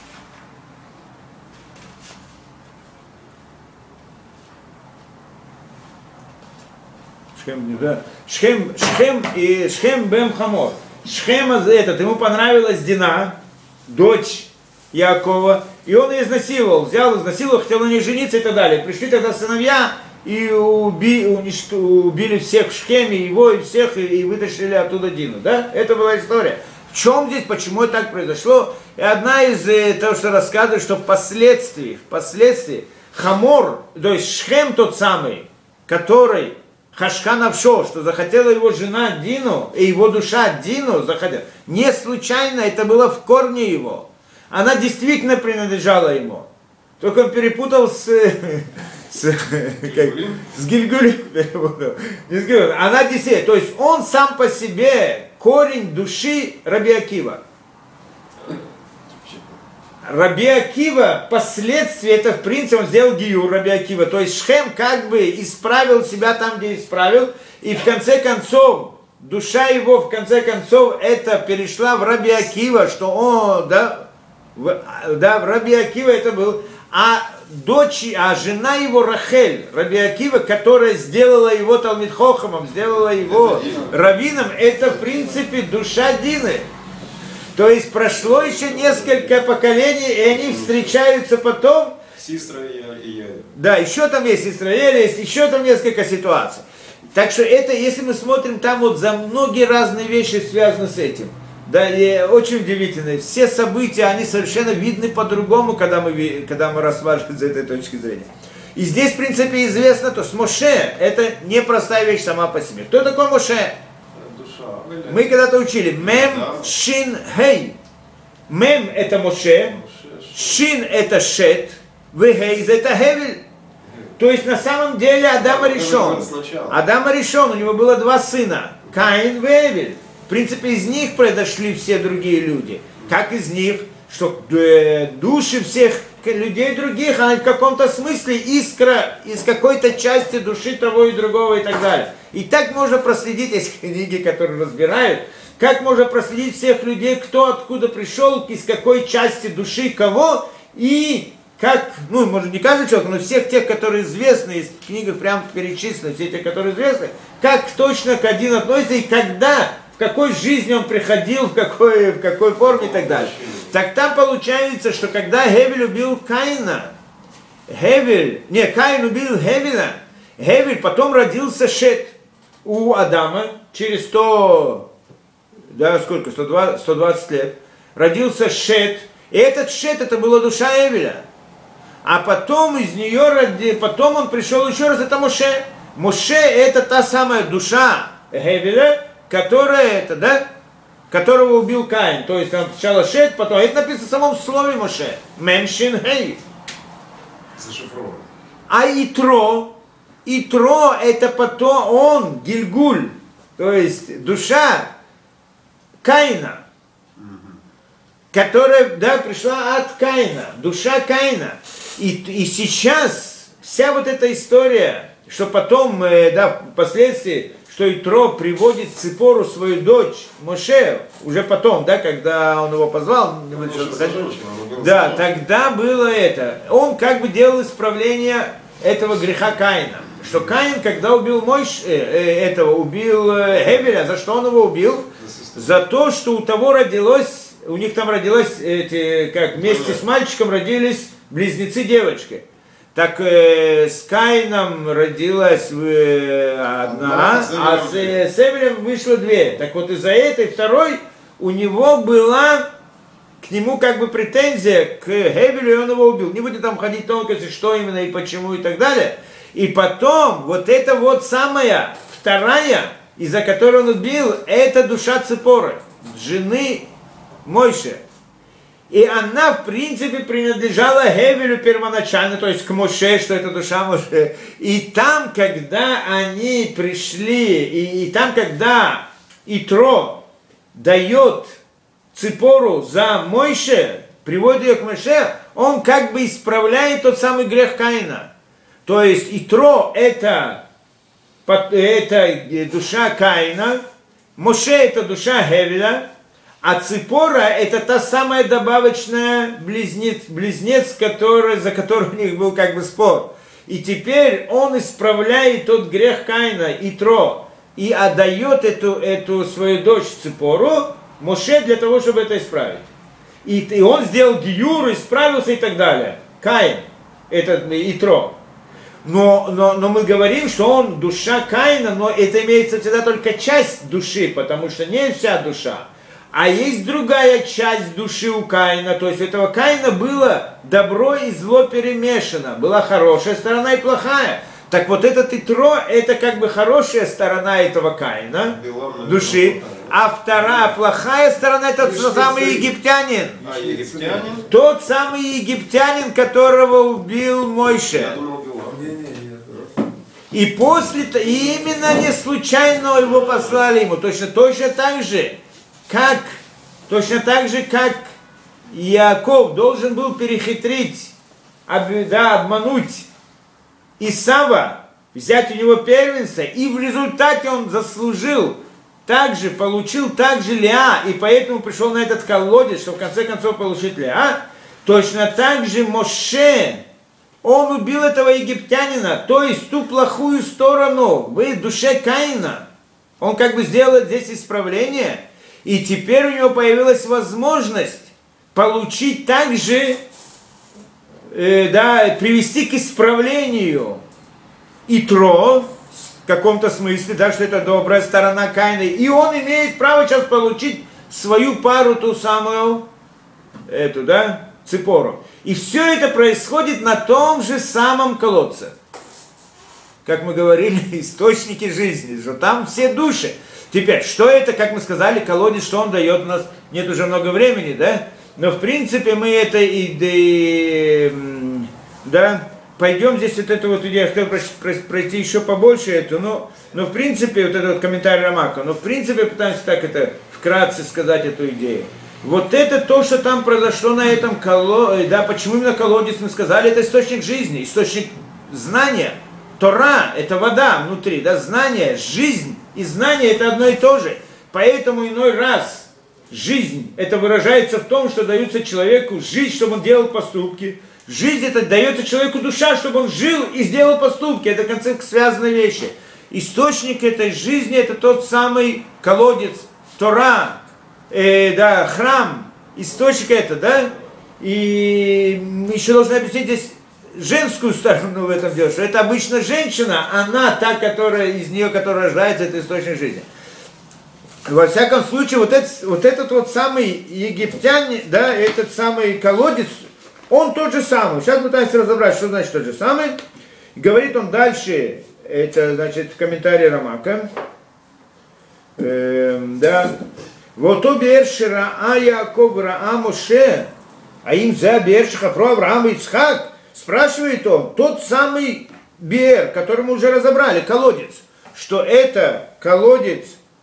Шхем бен Хамор. Шхем этот, ему понравилась Дина, дочь Яакова, и он ее изнасиловал, хотел на ней жениться и так далее. Пришли тогда сыновья и убили всех в Шхеме, его и всех, и вытащили оттуда Дину. Да? Это была история. В чем здесь, почему так произошло? И одна из того, что рассказывает, что впоследствии Хамор, то есть Шхем тот самый, который Хашка Навшо, что захотела его жена Дину, и его душа Дину захотела. Не случайно, это было в корне его. Она действительно принадлежала ему. Только он перепутал с Гильгулем. Она действительно, то есть он сам по себе корень души Раби Акива. Раби Акива, впоследствии, это в принципе, он сделал гиюр Раби Акива, то есть Шхем как бы исправил себя там, где исправил, и в конце концов, душа его, в конце концов, это перешла в Раби Акива, что он, в Раби Акива это был, а жена его Рахель, Раби Акива, которая сделала его Талмид Хохамом, сделала его раввином, это в принципе душа Дины. То есть прошло еще несколько поколений, и они встречаются потом. Сестра и Яэль. Да, еще там есть Исраэль, есть еще там несколько ситуаций. Так что это, если мы смотрим там вот за многие разные вещи связаны с этим. Да, и очень удивительно. Все события, они совершенно видны по-другому, когда мы рассматриваем с этой точки зрения. И здесь, в принципе, известно, то, что Моше, это непростая вещь сама по себе. Кто такой Моше? Мы когда-то учили Мем, Шин, Хей. Мем это Моше, Шин это Шет, Хей это Хевель. То есть на самом деле Адам решен. Адам решен, у него было два сына, Каин и Эвель. В принципе, из них произошли все другие люди. Как из них, что души всех людей других, она в каком-то смысле искра из какой-то части души того и другого и так далее. И так можно проследить, есть книги, которые разбирают, как можно проследить всех людей, кто откуда пришел, из какой части души кого, и как, ну, может, не каждый человек, но всех тех, которые известны, из книг прям перечислены, все те, которые известны, как точно к один относится, и когда, в какой жизни он приходил, в какой форме и так далее. Так там получается, что когда Хевель убил Каина, Каин убил Хевеля, Хевель потом родился Шет у Адама через 120 лет, родился Шет, и этот Шет, это была душа Хевеля. А потом из нее, потом он пришел еще раз, это Моше. Моше это та самая душа Хевеля, которая это, да, которого убил Каин. То есть там сначала Шет, потом, это написано в самом слове Моше. Меншин Хей. Зашифровано. А Итро это потом он, Гильгуль, то есть душа Каина, которая, да, пришла от Каина, душа Каина. И сейчас вся вот эта история, что потом, да, впоследствии, что Итро приводит Ципору, свою дочь, Моше, уже потом, да, когда он его позвал, да, тогда было это. Он как бы делал исправление этого греха Каина. Что Каин, когда убил убил Хевеля, за что он его убил? За то, что у того родилось, у них там родилось, вместе с мальчиком родились близнецы девочки. Так с Каином родилась одна, а с Хевелем вышло две. Так вот из-за этой второй у него была к нему как бы претензия к Хевелю, и он его убил. Не будем там ходить тонкости, что именно и почему и так далее. И потом вот эта вот самая вторая, из-за которой он убил, это душа Ципоры, жены Мойше. И она, в принципе, принадлежала Хевелю первоначально, то есть к Моше, что это душа Моше. И там, когда они пришли, и там, когда Итро дает Ципору за Мойше, приводит ее к Моше, он как бы исправляет тот самый грех Каина. То есть Итро это душа Каина, Моше это душа Хевеля, а Ципора это та самая добавочная близнец, за который у них был как бы спор. И теперь он исправляет тот грех Каина, Итро, и отдает эту свою дочь Ципору Моше для того, чтобы это исправить. И он сделал гиюр, исправился и так далее. Каин, это Итро. Но мы говорим, что он душа Каина, но это имеется всегда только часть души, потому что не вся душа. А есть другая часть души у Каина, то есть у этого Каина было добро и зло перемешано, была хорошая сторона и плохая. Так вот этот Итро, это как бы хорошая сторона этого Каина, души, а вторая плохая сторона, это тот самый египтянин. Тот самый египтянин, которого убил Мойше. И именно не случайно его послали ему, точно так же, как Иаков должен был перехитрить, обмануть Исава, взять у него первенство, и в результате он получил также Леа, и поэтому пришел на этот колодец, чтобы в конце концов получить Леа. Точно так же Моше, он убил этого египтянина, то есть ту плохую сторону в душе Каина. Он как бы сделал здесь исправление, и теперь у него появилась возможность получить также, привести к исправлению Итро, в каком-то смысле, да, что это добрая сторона Каина, и он имеет право сейчас получить свою пару, ту самую, Ципору. И все это происходит на том же самом колодце. Как мы говорили, источники жизни, что там все души. Теперь, что это, как мы сказали, колодец, что он дает, у нас нет уже много времени, да? Но в принципе мы это пойдем здесь вот эту вот идею, я хотел пройти еще побольше эту, но в принципе, вот этот вот комментарий Рамака, но в принципе пытаемся так это вкратце сказать эту идею. Вот это то, что там произошло на этом колодце, да, почему именно колодец мы сказали, это источник жизни, источник знания. Тора – это вода внутри, да, знание, жизнь и знание – это одно и то же. Поэтому иной раз жизнь, это выражается в том, что дается человеку жизнь, чтобы он делал поступки. Жизнь это дается человеку душа, чтобы он жил и сделал поступки. Это концепт связанной вещи. Источник этой жизни это тот самый колодец, Тора, да, храм, источник это, да. И мы еще должны объяснить здесь женскую сторону в этом деле, что это обычно женщина, она та, которая из нее, которая рождается, это источник жизни. Во всяком случае, вот этот вот самый египтянин, да, этот самый колодец, он тот же самый. Сейчас пытаемся разобрать, что значит тот же самый. Говорит он дальше, это значит в комментарии Рамака. Да. Вот обер Шираа Яков Раа Моше, а им за Бер Шахафро Авраам и Ицхак, спрашивает он, тот самый Бер, который мы уже разобрали, колодец, что это колодец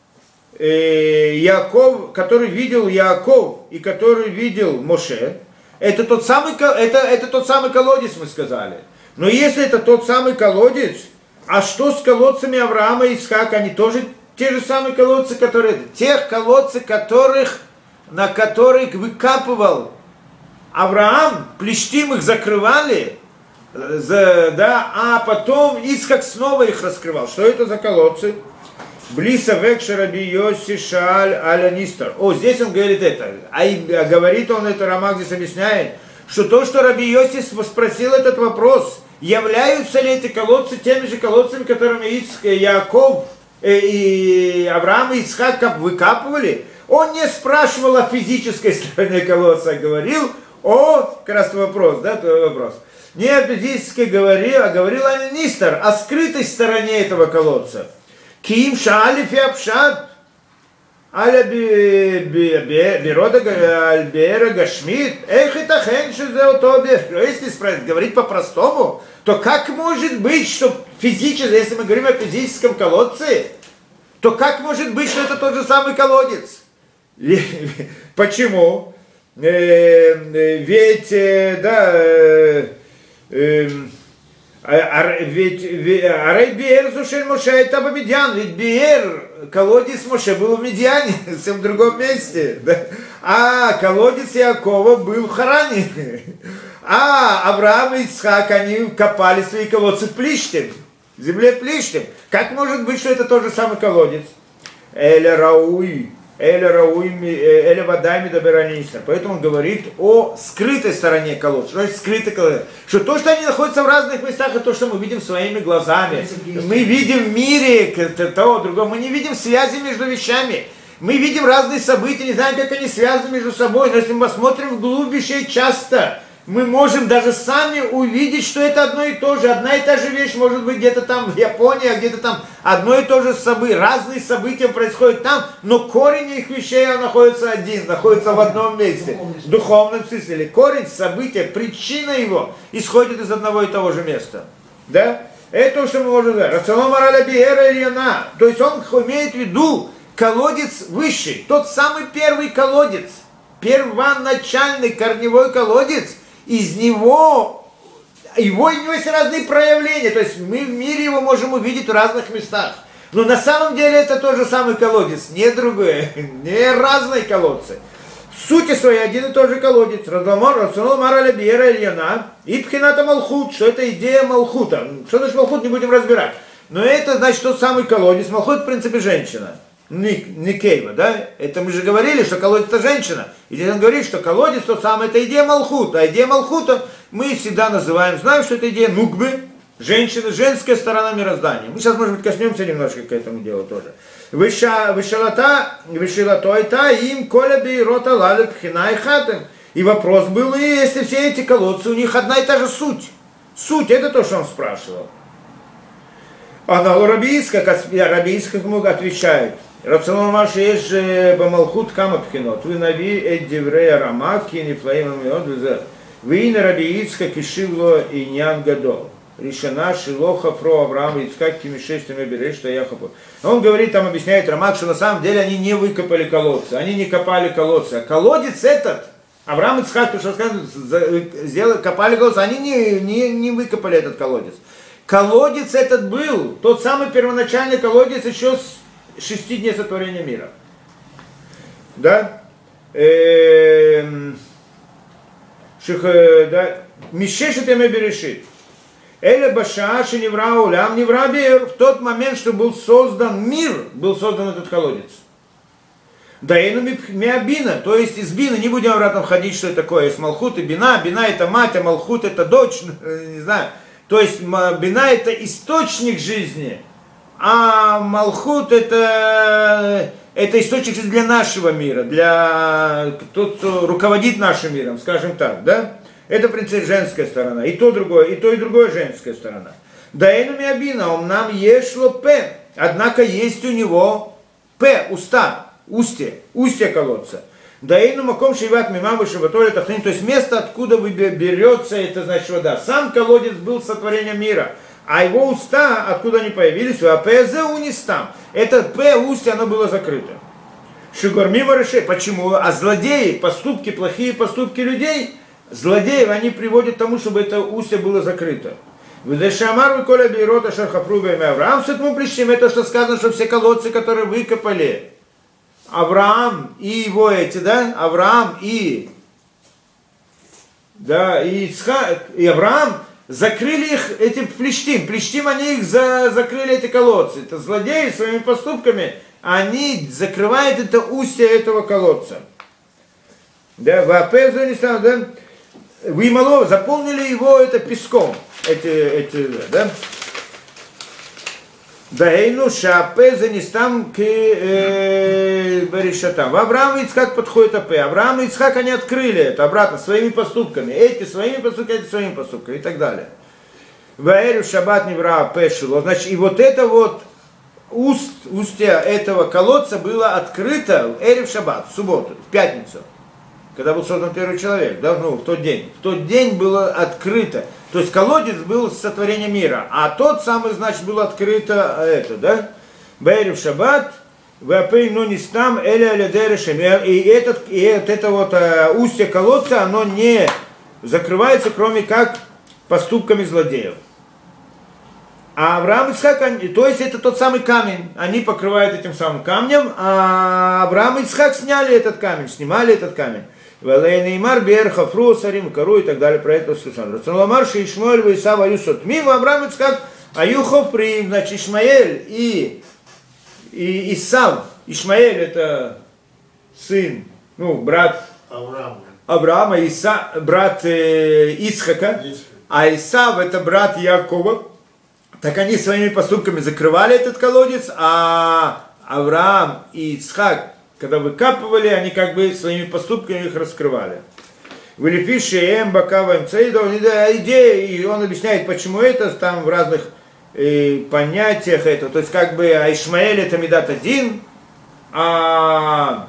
Яков, который видел Яков и который видел Моше, это тот самый колодец, мы сказали. Но если это тот самый колодец, а что с колодцами Авраама и Ицхака? Они тоже те же самые колодцы, тех колодцы, на которых выкапывал Авраам, плештим их закрывали, да, а потом Ицхак снова их раскрывал. Что это за колодцы? Блиса векша Раби Йоси Шааль аля Нистор. Здесь он говорит это. А говорит он это, Рамак здесь объясняет, что то, что Раби Йоси спросил этот вопрос, являются ли эти колодцы теми же колодцами, которыми Яков и Авраам и Ицхак выкапывали, он не спрашивал о физической стороне колодца, а говорил как раз вопрос, да, твой вопрос. Не о физической говорил, а говорил о Нистор, о скрытой стороне этого колодца. Ким шаали фиапшат, аля бирода альбера гашмит, эх и тахен шизеотобе. Если говорить по-простому, то как может быть, что физически, если мы говорим о физическом колодце, то как может быть, что это тот же самый колодец? Почему? Ведь, да, ведь Арей Биэр Зушель Моше это Медиан, ведь Биэр, колодец Моше был в Медиане, в другом месте, да? А колодец Якова был в Харане, а Авраам и Ицхак, они копали свои колодцы в Плиштим, в земле Плиштим. Как может быть, что это тот же самый колодец? Эля Рауи, Эля Вадайми Даберанистер. Поэтому он говорит о скрытой стороне колодца. Что значит скрытый колодец? Что то, что они находятся в разных местах, это то, что мы видим своими глазами. Мы видим в мире того, другого. Мы не видим связи между вещами. Мы видим разные события, не знаем, как они связаны между собой. Но если мы посмотрим вглубь вещей часто, мы можем даже сами увидеть, что это одно и то же. Одна и та же вещь может быть где-то там в Японии, а где-то там одно и то же событие. Разные события происходят там, но корень их вещей находится один, находится в одном месте. В духовном смысле. Корень события, причина его исходит из одного и того же места. Да? Это то, что мы можем сказать. Рационал мораля биэра ильяна. То есть он имеет в виду колодец высший. Тот самый первый колодец. Первоначальный корневой колодец. Из него, у него есть разные проявления, то есть мы в мире его можем увидеть в разных местах. Но на самом деле это тот же самый колодец, не другой, не разные колодцы. В сути своей один и тот же колодец. Рационал мараля биера ильяна и пхината малхут, что это идея малхута. Что значит малхут, не будем разбирать. Но это значит тот самый колодец. Малхут в принципе женщина. Никейва, да? Это мы же говорили, что колодец это женщина. И здесь он говорит, что колодец тот самый, это идея Малхута. А идея Малхута мы всегда называем, знаем, что это идея Нукбы, женщины, женская сторона мироздания. Мы сейчас, может быть, коснемся немножко к этому делу тоже. Вышилата это им коля бейрота лали пхина и хатем. И вопрос был, если все эти колодцы, у них одна и та же суть. Суть, это то, что он спрашивал. А на Рабийска ему отвечает. Рационал Маши есть Бамалхут Кама Пхинот. Вы нави Эддиврея Рамаки, Нефлаима Миод. Вина Раби Ицхак и Шивло и Нян Гадол. Ришана Шилоха Фро Авраам Ицхак Кимишестами Береш Яхапу. Он говорит, там объясняет Рамак, что на самом деле они не выкопали колодцы, они не копали колодцы. А колодец этот, Авраам Ицхак, то, что сказано, копали колодцы, они не выкопали этот колодец. Колодец этот был, тот самый первоначальный колодец еще с 6 дней сотворения мира. Да? Мишешет Яме Берешит. Эля Башааши Невра Улям Невра Беер. В тот момент, что был создан мир, был создан этот колодец. Даэну Миабина, то есть из Бины, не будем обратно входить, что это такое, есть Малхут и Бина, Бина это мать, а Малхут это дочь, не знаю. То есть Бина это источник жизни, а Малхут это источник жизни для нашего мира, для тот, кто руководит нашим миром, скажем так, да? Это, в принципе, женская сторона. И то, и другое женская сторона. Даэну Миабина, он нам ешло П. Однако есть у него П, уста, устье колодца. Даэну Маком Шиват Мимавы Шабатоля Тахнин, то есть место, откуда берется эта, значит, вода. Сам колодец был сотворением мира, а его уста, откуда они появились, а ПЗ унистам. Это П, устье, оно было закрыто. Шигормима Реше, почему? А злодеи, поступки, плохие поступки людей, злодеев, они приводят к тому, чтобы это устье было закрыто. Авраам с этим причем, это что сказано, что все колодцы, которые выкопали, Авраам и его эти, да, Авраам и Ицхак, и Авраам закрыли их этим Плештим, они их закрыли, эти колодцы. Это злодеи своими поступками, они закрывают это устье этого колодца. Да, да. Вы мало заполнили его это песком, да? Даэйну шапе занестам к берешатам. Авраам и Ицхак подходит АП. Авраам и Ицхак они открыли это обратно своими поступками. Эти своими поступками, эти своими поступками и так далее. Ваэрю шаббат невра АП шило. Значит, и вот это вот устье этого колодца было открыто в Эрев шаббат, в субботу, в пятницу. Когда был создан первый человек, да, в тот день. В тот день было открыто. То есть колодец был с сотворения мира, а тот самый, значит, было открыто это, да? Бэйрев шаббат, вапей ну не стам, эля эля дерешем. И это вот устье колодца, оно не закрывается, кроме как поступками злодеев. А Авраам и Ицхак, то есть это тот самый камень, они покрывают этим самым камнем, а Авраам и Ицхак снимали этот камень. Валейнеймар бер хафру сарим кару и так далее, про это слышал. Рационаламар Ишмаэль и Исав аюсот мим, Авраам и Ицхак аюхофрим, значит Ишмаэль и Исав. Ишмаэль это сын, брат Авраама, брат Ицхака, а Исав это брат Якова. Так они своими поступками закрывали этот колодец, а Авраам и Ицхак, когда выкапывали, они как бы своими поступками их раскрывали. Вылепивший Эм Бакава идея, и он объясняет, почему это там в разных понятиях это. То есть как бы Ишмаэль это Медат один, а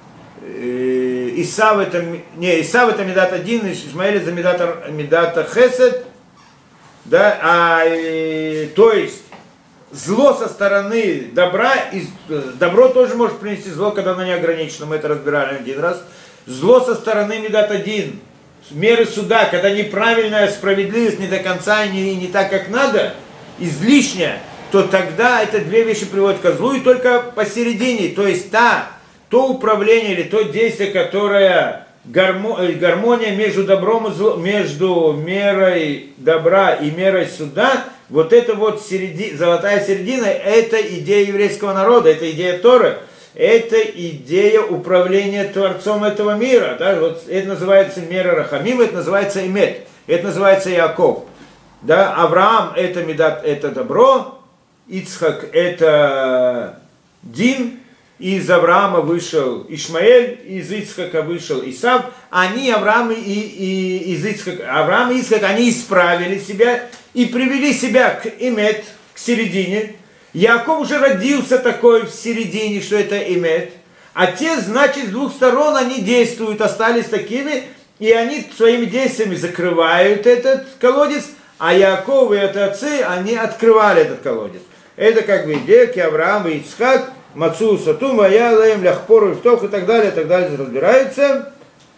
Исав это Медат один, Ишмаэль это Медата Хесед, да, то есть зло со стороны добра, добро тоже может принести зло, когда оно не ограничено, мы это разбирали один раз. Зло со стороны Медат один, меры суда, когда неправильная справедливость не до конца и не так, как надо, излишняя, то тогда это две вещи приводят к злу, и только посередине, то есть то управление или то действие, которое гармония между добром и злом, между мерой добра и мерой суда, вот это вот золотая середина, это идея еврейского народа, это идея Торы, это идея управления Творцом этого мира. Да? Вот это называется мера Рахамим, это называется Эмет, это называется Яков. Да? Авраам это Медат, это добро, Ицхак это Дин, из Авраама вышел Ишмаэль, из Ицхака вышел Исав. Они, Авраам и Ицхак, они исправили себя и привели себя к Эмет, к середине. Яков уже родился такой в середине, что это Эмет. А те, значит, с двух сторон они действуют, остались такими. и они своими действиями закрывают этот колодец, а Яаков и это отцы, они открывали этот колодец. Это как бы идея Авраам и Ицхак, Мацу, Сатума, Ялаем, Ляхпору, Ифтох и так далее, разбираются.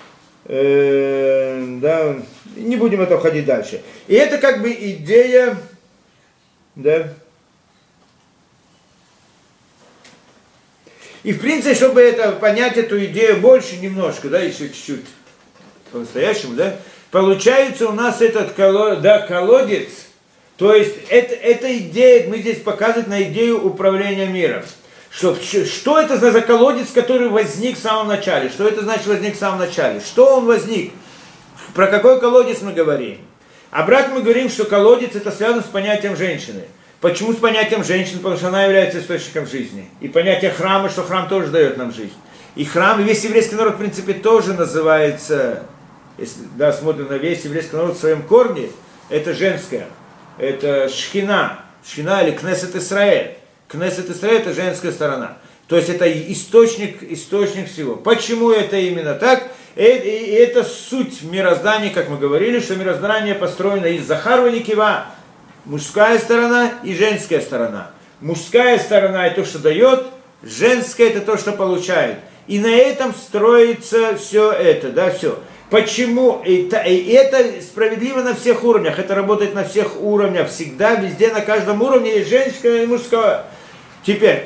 Да, не будем это ходить дальше. И это как бы идея, да. И в принципе, чтобы это понять эту идею больше немножко, да, еще чуть-чуть по-настоящему, да, получается у нас этот колодец, то есть эта идея, мы здесь показываем на идею управления миром. Что это за колодец, который возник в самом начале? Что это значит возник в самом начале? Что он возник? Про какой колодец мы говорим? Обратно мы говорим, что колодец это связано с понятием женщины. Почему с понятием женщины? Потому что она является источником жизни. И понятие храма, что храм тоже дает нам жизнь. И храм, и весь еврейский народ, в принципе, тоже называется, если смотрим на весь еврейский народ в своем корне, это женское. Это шхина. Шхина или Кнесет Исраэль. Кнесет Исраэль это женская сторона. То есть это источник всего. Почему это именно так? И это суть мироздания, как мы говорили, что мироздание построено из Захар Веникива, мужская сторона и женская сторона. Мужская сторона это то, что дает, женская это то, что получает. И на этом строится все это, да, все. Почему? И это справедливо на всех уровнях, это работает на всех уровнях, всегда, везде, на каждом уровне есть женское и мужское. Теперь,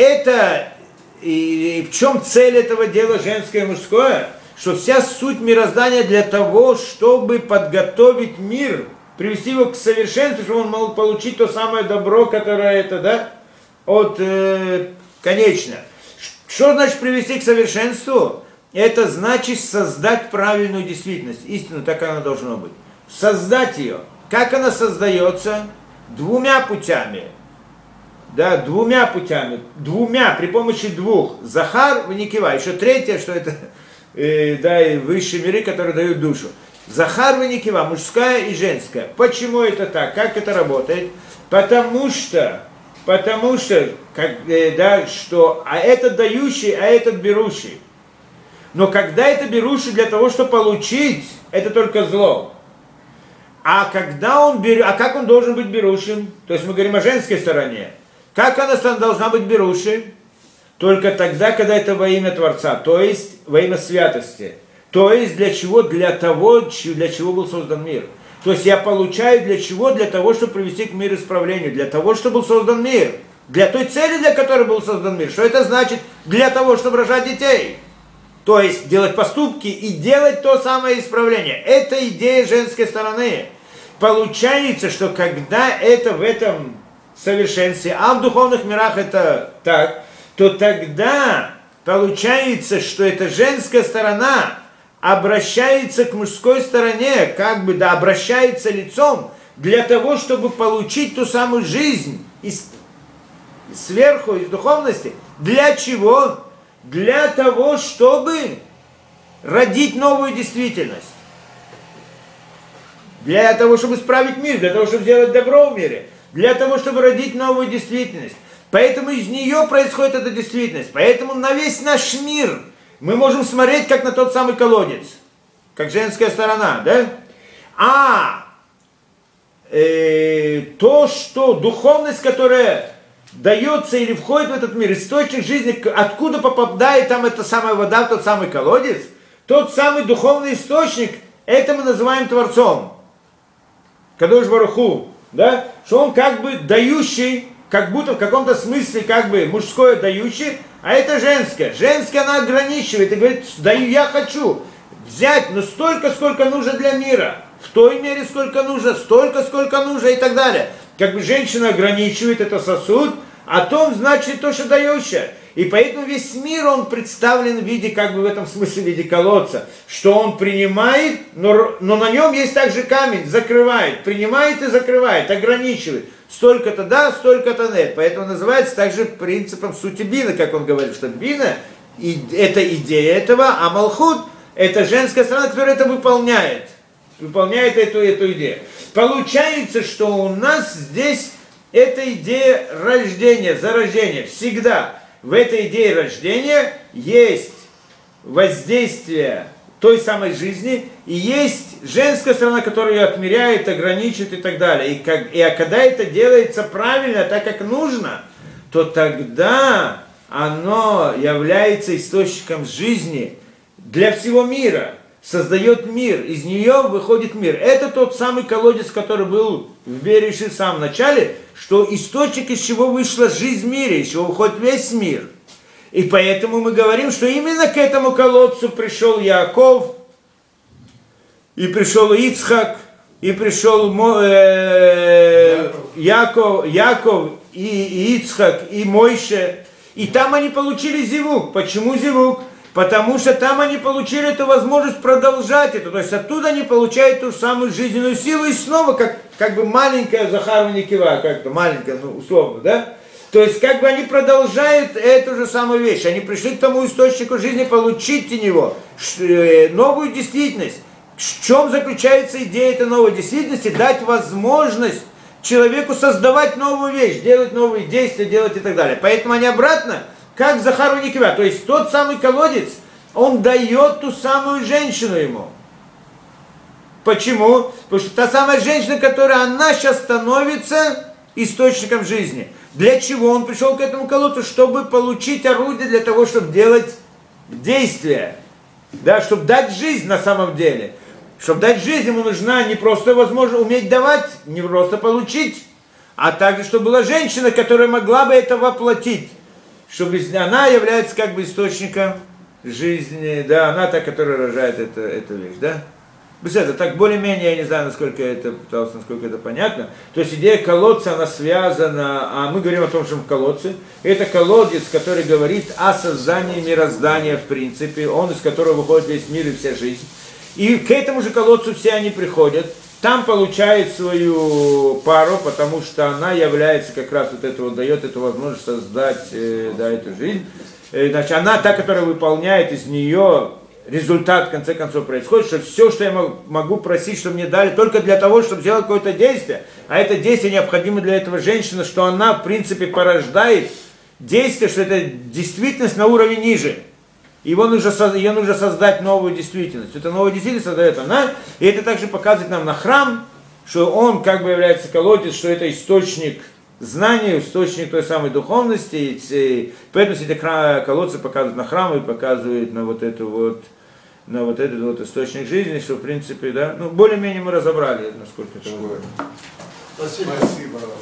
и в чем цель этого дела женское и мужское? Что вся суть мироздания для того, чтобы подготовить мир, привести его к совершенству, чтобы он мог получить то самое добро, которое это, да, конечно. Что значит привести к совершенству? Это значит создать правильную действительность, истину, так она должна быть. Создать ее. Как она создается? Двумя путями. Да, двумя путями. При помощи двух. Захар, Веникива. Еще третье, что это да, и высшие миры, которые дают душу. Захар, Веникива, мужская и женская. Почему это так? Как это работает? Потому что этот дающий, а этот берущий. Но когда это берущий для того, чтобы получить, это только зло. А как он должен быть берущим? То есть мы говорим о женской стороне. Как она должна быть берущей? Только тогда, когда это во имя Творца, то есть во имя святости. То есть для чего? Для чего был создан мир. То есть я получаю для чего? Для того, чтобы привести к миру исправлению. Для того, чтобы был создан мир. Для той цели, для которой был создан мир. Что это значит? Для того, чтобы рожать детей. То есть делать поступки и делать то самое исправление. Это идея женской стороны. Получается, что когда это в этом совершенстве, а в духовных мирах это так, то тогда получается, что эта женская сторона обращается к мужской стороне, обращается лицом для того, чтобы получить ту самую жизнь сверху, из духовности. Для чего? Для того, чтобы родить новую действительность. Для того, чтобы исправить мир, для того, чтобы сделать добро в мире. Для того, чтобы родить новую действительность. Поэтому из нее происходит эта действительность. Поэтому на весь наш мир мы можем смотреть, как на тот самый колодец. Как женская сторона, да? То, что духовность, которая дается или входит в этот мир, источник жизни, откуда попадает там эта самая вода, тот самый колодец, тот самый духовный источник, это мы называем Творцом. Кадош Барух Ху, да? Что он как бы дающий, как будто в каком-то смысле как бы мужское дающее, а это женское. Женское она ограничивает и говорит, даю, я хочу взять, но столько, сколько нужно для мира. В той мере, сколько нужно, столько, сколько нужно и так далее. Как бы женщина ограничивает это сосуд, а том значит то, что дающее. И поэтому весь мир, он представлен в виде, как бы в этом смысле, в виде колодца, что он принимает, но на нем есть также камень, закрывает, принимает и закрывает, ограничивает. Столько-то да, столько-то нет. Поэтому называется также принципом сути бина, как он говорит, что бина, это идея этого, а малхут, это женская сторона, которая это выполняет эту идею. Получается, что у нас здесь эта идея рождения, зарождения. Всегда в этой идее рождения есть воздействие той самой жизни, и есть женская сторона, которая ее отмеряет, ограничивает и так далее. И когда это делается правильно, так как нужно, то тогда оно является источником жизни для всего мира, создает мир, из нее выходит мир. Это тот самый колодец, который был в Берешит в самом начале, что источник, из чего вышла жизнь в мире, из чего выходит весь мир. И поэтому мы говорим, что именно к этому колодцу пришел Яаков, и пришел Ицхак, и пришел Яков, и Ицхак, и Мойше. И там они получили зивук. Почему зивук? Потому что там они получили эту возможность продолжать это. То есть оттуда они получают ту же самую жизненную силу и снова, как бы маленькая Захарова Никива, как-то маленькая, ну, условно, да? То есть, как бы они продолжают эту же самую вещь. Они пришли к тому источнику жизни, получить у него новую действительность. В чем заключается идея этой новой действительности? Дать возможность человеку создавать новую вещь, делать новые действия, делать и так далее. Поэтому они обратно, как Захару Никива. То есть, тот самый колодец, он дает ту самую женщину ему. Почему? Потому что та самая женщина, которая она сейчас становится источником жизни. Для чего он пришел к этому колодцу? Чтобы получить орудие для того, чтобы делать действия. Да, чтобы дать жизнь на самом деле. Чтобы дать жизнь, ему нужна не просто возможность уметь давать, не просто получить, а также, чтобы была женщина, которая могла бы это воплотить. Чтобы она является как бы источником жизни, да, она та, которая рожает эту вещь, да. Это так более-менее, я не знаю, насколько это понятно. То есть идея колодца, она связана, а мы говорим о том, что в колодце. Это колодец, который говорит о создании мироздания в принципе, он, из которого выходит весь мир и вся жизнь. И к этому же колодцу все они приходят, там получают свою пару, потому что она является как раз вот это вот, дает эту возможность создать, да, эту жизнь. Значит, она та, которая выполняет из нее... Результат, в конце концов, происходит, что все, что я могу просить, чтобы мне дали, только для того, чтобы сделать какое-то действие, а это действие необходимо для этого женщины, что она, в принципе, порождает действие, что это действительность на уровне ниже. Ее нужно создать новую действительность. Эта новая действительность создает она, и это также показывает нам на храм, что он как бы является колодец, что это источник знания, источник той самой духовности, и поэтому эти колодцы показывают на храм и показывают на вот этот вот источник жизни, что в принципе, да, ну более-менее мы разобрали, насколько это было. Спасибо.